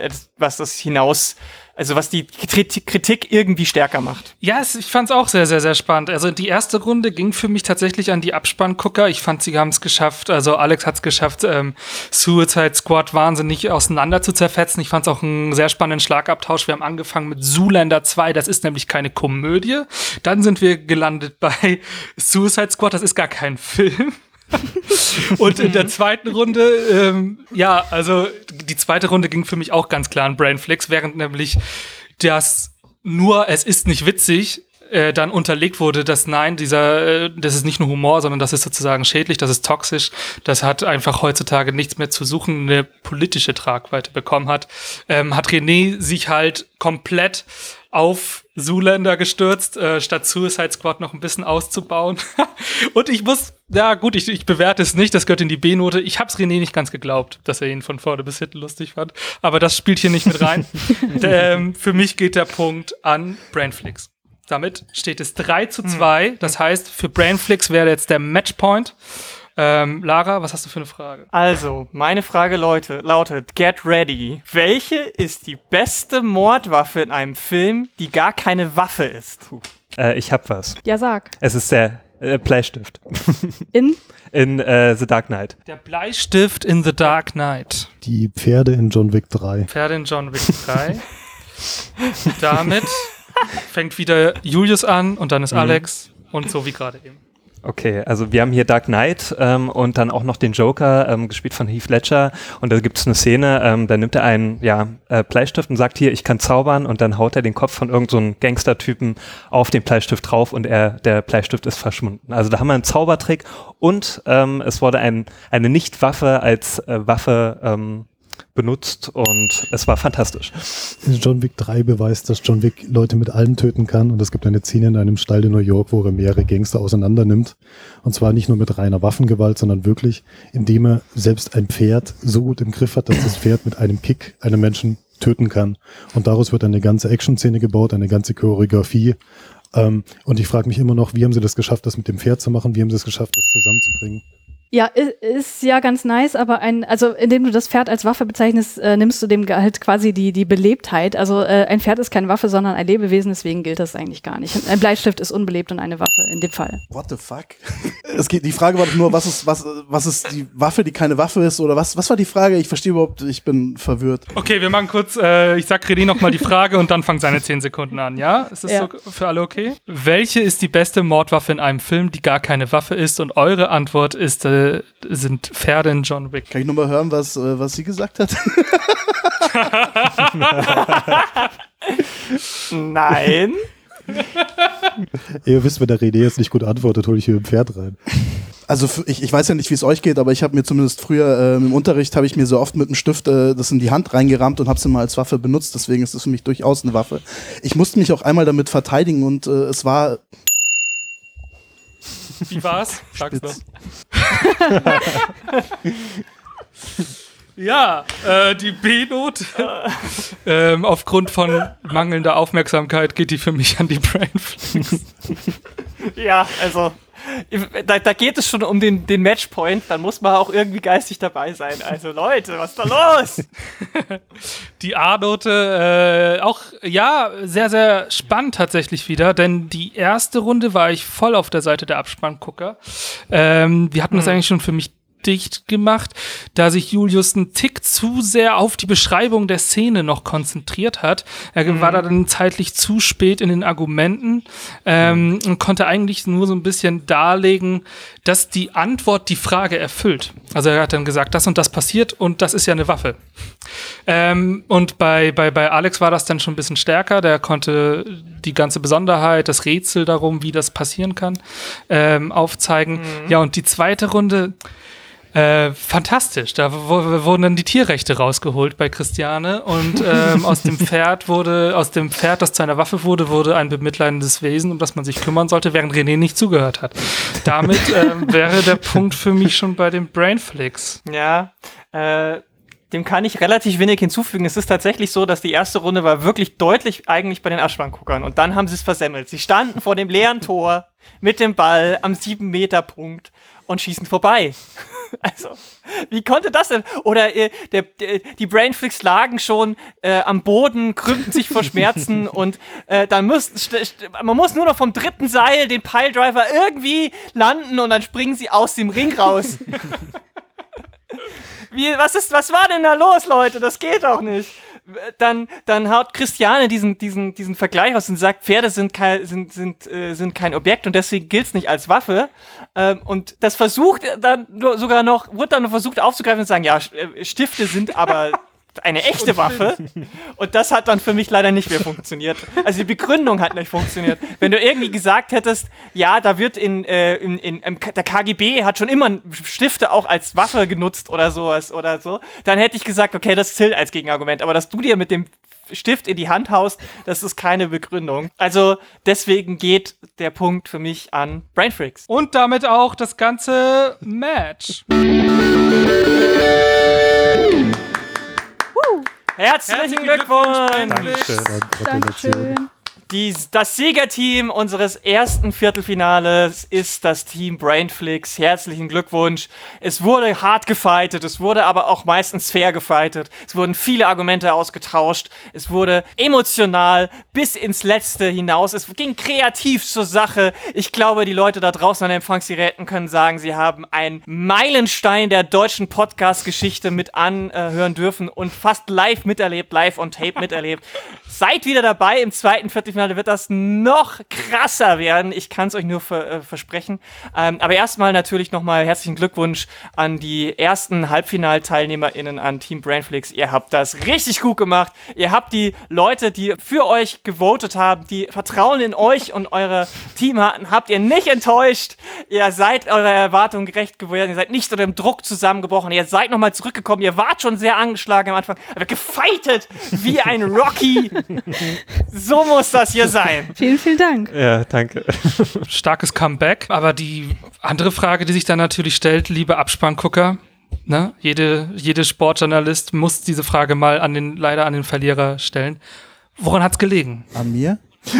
die Kritik irgendwie stärker macht. Ja, ich fand's auch sehr, sehr, sehr spannend. Also die erste Runde ging für mich tatsächlich an die Abspanngucker. Ich fand, sie haben es geschafft, also Alex hat's geschafft, Suicide Squad wahnsinnig auseinander zu zerfetzen. Ich fand's auch einen sehr spannenden Schlagabtausch. Wir haben angefangen mit Zoolander 2, das ist nämlich keine Komödie. Dann sind wir gelandet bei Suicide Squad, das ist gar kein Film. Und in der zweiten Runde, also die zweite Runde ging für mich auch ganz klar an Brainflix, während nämlich es ist nicht witzig, dann unterlegt wurde, dass das ist nicht nur Humor, sondern das ist sozusagen schädlich, das ist toxisch, das hat einfach heutzutage nichts mehr zu suchen, eine politische Tragweite bekommen hat René sich halt komplett auf Zoolander gestürzt, statt Suicide Squad noch ein bisschen auszubauen. Und ich bewerte es nicht, das gehört in die B-Note. Ich hab's René nicht ganz geglaubt, dass er ihn von vorne bis hinten lustig fand. Aber das spielt hier nicht mit rein. Für mich geht der Punkt an Brainflix. Damit steht es 3:2. Das heißt, für Brainflix wäre jetzt der Matchpoint. Lara, was hast du für eine Frage? Also, meine Frage lautet, get ready. Welche ist die beste Mordwaffe in einem Film, die gar keine Waffe ist? Ich hab was. Ja, sag. Es ist der Bleistift. In The Dark Knight. Der Bleistift in The Dark Knight. Die Pferde in John Wick 3. Pferde in John Wick 3. Damit fängt wieder Julius an und dann ist Alex und so wie gerade eben. Okay, also wir haben hier Dark Knight und dann auch noch den Joker, gespielt von Heath Ledger. Und da gibt es eine Szene, da nimmt er einen Bleistift und sagt, hier, ich kann zaubern, und dann haut er den Kopf von irgend so einem Gangstertypen auf den Bleistift drauf und der Bleistift ist verschwunden. Also da haben wir einen Zaubertrick und es wurde eine Nicht-Waffe als Waffe benutzt und es war fantastisch. John Wick 3 beweist, dass John Wick Leute mit allem töten kann, und es gibt eine Szene in einem Stall in New York, wo er mehrere Gangster auseinander nimmt, und zwar nicht nur mit reiner Waffengewalt, sondern wirklich, indem er selbst ein Pferd so gut im Griff hat, dass das Pferd mit einem Kick einen Menschen töten kann, und daraus wird eine ganze Action-Szene gebaut, eine ganze Choreografie, und ich frage mich immer noch, wie haben sie das geschafft, das mit dem Pferd zu machen, wie haben sie es geschafft, das zusammenzubringen? Ja, ist ja ganz nice, aber also indem du das Pferd als Waffe bezeichnest, nimmst du dem halt quasi die Belebtheit. Also ein Pferd ist keine Waffe, sondern ein Lebewesen, deswegen gilt das eigentlich gar nicht. Ein Bleistift ist unbelebt und eine Waffe in dem Fall. What the fuck? Die Frage war doch nur, was ist die Waffe, die keine Waffe ist, oder was war die Frage? Ich verstehe überhaupt, ich bin verwirrt. Okay, wir machen kurz, ich sag René nochmal die Frage und dann fangen seine 10 Sekunden an, ja? Ist das so für alle okay? Welche ist die beste Mordwaffe in einem Film, die gar keine Waffe ist? Und eure Antwort ist, sind Pferde in John Wick. Kann ich nochmal hören, was sie gesagt hat? Nein. Ihr wisst, wenn der René jetzt nicht gut antwortet, hole ich hier ein Pferd rein. Also ich weiß ja nicht, wie es euch geht, aber ich habe mir zumindest früher im Unterricht, habe ich mir so oft mit einem Stift das in die Hand reingerammt und habe es immer als Waffe benutzt. Deswegen ist es für mich durchaus eine Waffe. Ich musste mich auch einmal damit verteidigen und es war... Wie war's? Sag's doch. Ja, die B-Note. Aufgrund von mangelnder Aufmerksamkeit geht die für mich an die Brainflix. Ja, also da geht es schon um den Matchpoint, dann muss man auch irgendwie geistig dabei sein. Also Leute, was ist da los? Die A-Note auch, ja, sehr, sehr spannend tatsächlich wieder, denn die erste Runde war ich voll auf der Seite der Abspanngucker. Wir hatten das eigentlich schon für mich dicht gemacht, da sich Julius einen Tick zu sehr auf die Beschreibung der Szene noch konzentriert hat. Er war da dann zeitlich zu spät in den Argumenten und konnte eigentlich nur so ein bisschen darlegen, dass die Antwort die Frage erfüllt. Also er hat dann gesagt, das und das passiert und das ist ja eine Waffe. Und bei Alex war das dann schon ein bisschen stärker. Der konnte die ganze Besonderheit, das Rätsel darum, wie das passieren kann, aufzeigen. Ja, und die zweite Runde fantastisch. Da wurden dann die Tierrechte rausgeholt bei Christiane und aus dem Pferd, das zu einer Waffe wurde ein bemitleidendes Wesen, um das man sich kümmern sollte, während René nicht zugehört hat. Damit wäre der Punkt für mich schon bei dem Brainflix. Ja, dem kann ich relativ wenig hinzufügen. Es ist tatsächlich so, dass die erste Runde war wirklich deutlich eigentlich bei den Abspannguckern und dann haben sie es versemmelt. Sie standen vor dem leeren Tor mit dem Ball am 7-Meter-Punkt und schießen vorbei. Also, wie konnte das denn? Oder die Brainflix lagen schon am Boden, krümmten sich vor Schmerzen und dann man muss nur noch vom dritten Seil den Piledriver irgendwie landen und dann springen sie aus dem Ring raus. Was war denn da los, Leute? Das geht doch nicht. Dann haut Christiane diesen Vergleich aus und sagt, Pferde sind kein Objekt und deswegen gilt's nicht als Waffe. Und das wurde dann noch versucht aufzugreifen und zu sagen, ja, Stifte sind aber eine echte Waffe. Und das hat dann für mich leider nicht mehr funktioniert. Also die Begründung hat nicht funktioniert. Wenn du irgendwie gesagt hättest, ja, da wird der KGB hat schon immer Stifte auch als Waffe genutzt oder sowas oder so, dann hätte ich gesagt, okay, das zählt als Gegenargument. Aber dass du dir mit dem Stift in die Hand haust, das ist keine Begründung. Also deswegen geht der Punkt für mich an Brainflix. Und damit auch das ganze Match. Herzlichen Glückwunsch! Dankeschön. Dankeschön. Das Siegerteam unseres ersten Viertelfinales ist das Team Brainflix. Herzlichen Glückwunsch. Es wurde hart gefightet, es wurde aber auch meistens fair gefightet. Es wurden viele Argumente ausgetauscht. Es wurde emotional bis ins Letzte hinaus. Es ging kreativ zur Sache. Ich glaube, die Leute da draußen an den Empfangsgeräten können sagen, sie haben einen Meilenstein der deutschen Podcast-Geschichte mit anhören dürfen und fast live miterlebt, live on tape miterlebt. Seid wieder dabei. Im zweiten Viertelfinale wird das noch krasser werden. Ich kann es euch nur versprechen. Aber erstmal natürlich nochmal herzlichen Glückwunsch an die ersten Halbfinalteilnehmerinnen an Team Brainflix. Ihr habt das richtig gut gemacht. Ihr habt die Leute, die für euch gewotet haben, die Vertrauen in euch und eure Team hatten, habt ihr nicht enttäuscht. Ihr seid eurer Erwartung gerecht geworden. Ihr seid nicht unter dem Druck zusammengebrochen. Ihr seid nochmal zurückgekommen. Ihr wart schon sehr angeschlagen am Anfang, aber gefightet wie ein Rocky. So muss das hier sein. Vielen, vielen Dank. Ja, danke. Starkes Comeback. Aber die andere Frage, die sich dann natürlich stellt, liebe Abspanngucker, ne? Jede Sportjournalist muss diese Frage mal leider an den Verlierer stellen. Woran hat's gelegen? An mir?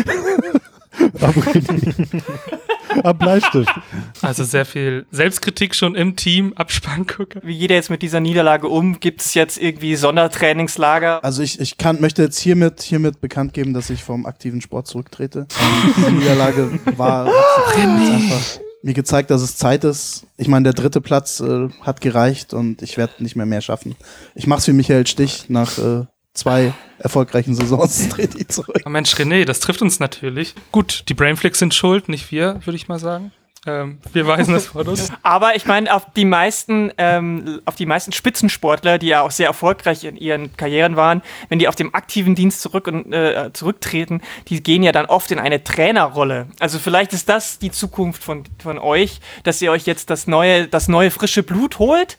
Am Bleistift. Also sehr viel Selbstkritik schon im Team, Abspanngucker. Wie geht er jetzt mit dieser Niederlage um? Gibt es jetzt irgendwie Sondertrainingslager? Also ich möchte jetzt hiermit bekannt geben, dass ich vom aktiven Sport zurücktrete. Diese Niederlage hat einfach mir gezeigt, dass es Zeit ist. Ich meine, der 3. Platz hat gereicht und ich werde nicht mehr schaffen. Ich mache es wie Michael Stich nach 2 erfolgreichen Saisons, trete ich zurück. Oh Mensch, René, das trifft uns natürlich. Gut, die Brainflix sind schuld, nicht wir, würde ich mal sagen. Wir weisen das vor uns. Aber ich meine, auf die meisten Spitzensportler, die ja auch sehr erfolgreich in ihren Karrieren waren, wenn die auf dem aktiven Dienst zurücktreten, die gehen ja dann oft in eine Trainerrolle. Also vielleicht ist das die Zukunft von euch, dass ihr euch jetzt das neue frische Blut holt,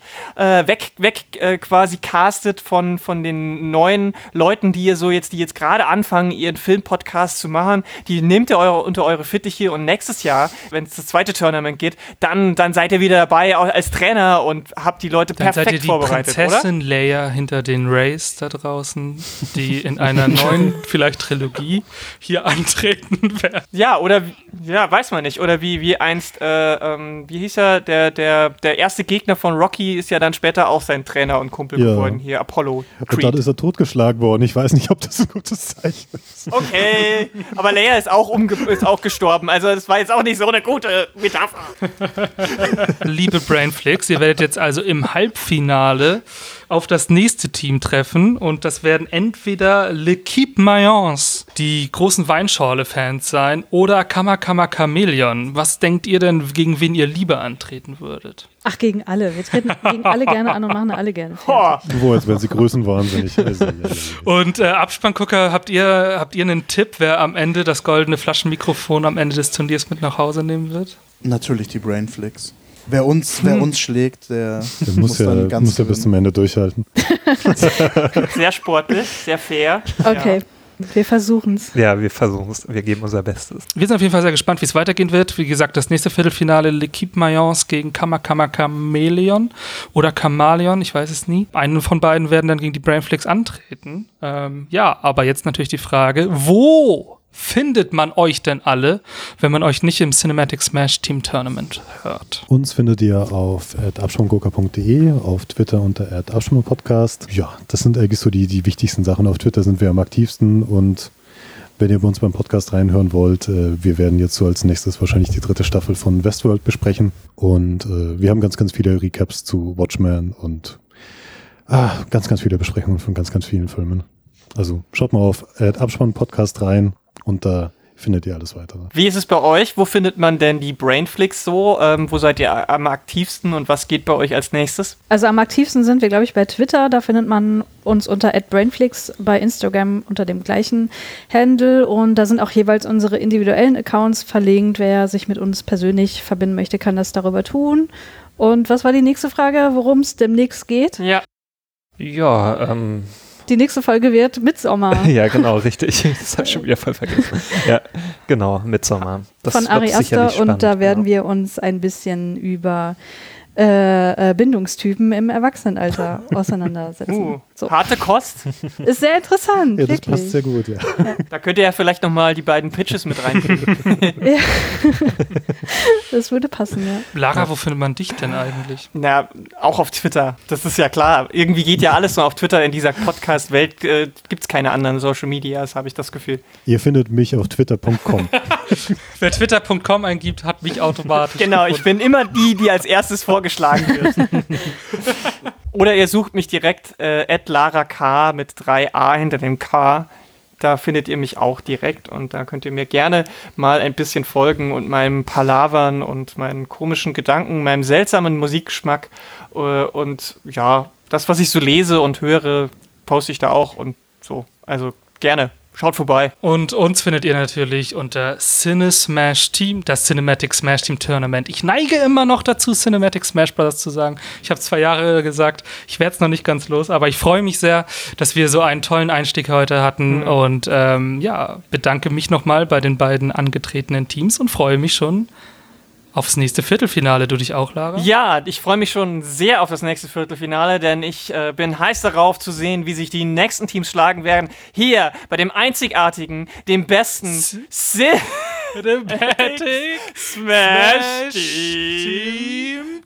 quasi castet von den neuen Leuten, die jetzt gerade anfangen, ihren Filmpodcast zu machen. Die nehmt ihr unter eure Fittiche und nächstes Jahr, wenn es das zweite Tournament geht, dann seid ihr wieder dabei als Trainer und habt die Leute perfekt vorbereitet, oder? Dann seid ihr die Prinzessin Leia hinter den Rays da draußen, die in einer neuen, vielleicht Trilogie, hier antreten werden. Ja, weiß man nicht. Oder wie einst, wie hieß er, der erste Gegner von Rocky ist ja dann später auch sein Trainer und Kumpel geworden, hier, Apollo Creed. Und dann ist er totgeschlagen worden. Ich weiß nicht, ob das ein gutes Zeichen ist. Okay, aber Leia ist auch gestorben, also das war jetzt auch nicht so eine gute Metapher. Liebe Brainflix, ihr werdet jetzt also im Halbfinale auf das nächste Team treffen und das werden entweder L'Équipe Mayence, die großen Weinschorle-Fans sein, oder Chameleon. Was denkt ihr denn, gegen wen ihr lieber antreten würdet? Ach, gegen alle. Wir treten gegen alle gerne an und machen alle gerne fertig. Wo, als wären sie größenwahnsinnig. Und Abspanngucker, habt ihr einen Tipp, wer am Ende das goldene Flaschenmikrofon am Ende des Turniers mit nach Hause nehmen wird? Natürlich die Brainflix. Wer uns schlägt, der muss ja bis zum Ende durchhalten. Sehr sportlich, sehr fair. Okay. Ja. Wir versuchen's. Ja, wir versuchen's. Wir geben unser Bestes. Wir sind auf jeden Fall sehr gespannt, wie es weitergehen wird. Wie gesagt, das nächste Viertelfinale L'Équipe Mayence gegen Chameleon oder Chameleon, ich weiß es nie. Einen von beiden werden dann gegen die Brainflix antreten. Aber jetzt natürlich die Frage, wo findet man euch denn alle, wenn man euch nicht im Cinematic Smash Team Tournament hört? Uns findet ihr auf @absprunggucker.de, auf Twitter unter @absprungpodcast. Ja, das sind eigentlich so die wichtigsten Sachen. Auf Twitter sind wir am aktivsten und wenn ihr bei uns beim Podcast reinhören wollt, wir werden jetzt so als nächstes wahrscheinlich die 3. Staffel von Westworld besprechen und wir haben ganz, ganz viele Recaps zu Watchmen und ganz, ganz viele Besprechungen von ganz, ganz vielen Filmen. Also schaut mal auf @abspannpodcast rein. Und da findet ihr alles weitere. Wie ist es bei euch? Wo findet man denn die Brainflix so? Wo seid ihr am aktivsten und was geht bei euch als nächstes? Also am aktivsten sind wir, glaube ich, bei Twitter. Da findet man uns unter @brainflix, bei Instagram unter dem gleichen Handle. Und da sind auch jeweils unsere individuellen Accounts verlinkt. Wer sich mit uns persönlich verbinden möchte, kann das darüber tun. Und was war die nächste Frage, worum es demnächst geht? Ja. Ja, Die nächste Folge wird Midsommar. Ja, genau, richtig. Das habe ich schon wieder voll vergessen. Ja, genau, Midsommar. Das von Ari Aster und da werden wir wir uns ein bisschen über Bindungstypen im Erwachsenenalter auseinandersetzen. So. Harte Kost. Ist sehr interessant, Ja, das wirklich. passt sehr gut, ja. Da könnt ihr ja vielleicht nochmal die beiden Pitches mit reinkriegen. Ja. Das würde passen, ja. Lara, wo findet man dich denn eigentlich? Na, auch auf Twitter. Das ist ja klar. Irgendwie geht ja alles nur auf Twitter. In dieser Podcast-Welt gibt es keine anderen Social Medias, habe ich das Gefühl. Ihr findet mich auf twitter.com. Wer twitter.com eingibt, hat mich automatisch. Genau, ich bin immer die als erstes vorgeschlagen wird. Oder ihr sucht mich direkt @LaraK mit 3a hinter dem K. Da findet ihr mich auch direkt und da könnt ihr mir gerne mal ein bisschen folgen und meinem Palavern und meinen komischen Gedanken, meinem seltsamen Musikgeschmack und ja, das, was ich so lese und höre, poste ich da auch und so. Also gerne. Schaut vorbei. Und uns findet ihr natürlich unter CineSmash Team, das Cinematic Smash Team Tournament. Ich neige immer noch dazu, Cinematic Smash Brothers zu sagen. Ich habe 2 Jahre gesagt, ich werde es noch nicht ganz los, aber ich freue mich sehr, dass wir so einen tollen Einstieg heute hatten und bedanke mich nochmal bei den beiden angetretenen Teams und freue mich schon aufs nächste Viertelfinale. Du dich auch, Lara? Ja, ich freue mich schon sehr auf das nächste Viertelfinale, denn ich bin heiß darauf zu sehen, wie sich die nächsten Teams schlagen werden. Hier, bei dem einzigartigen, dem besten Cinematic Smash Team.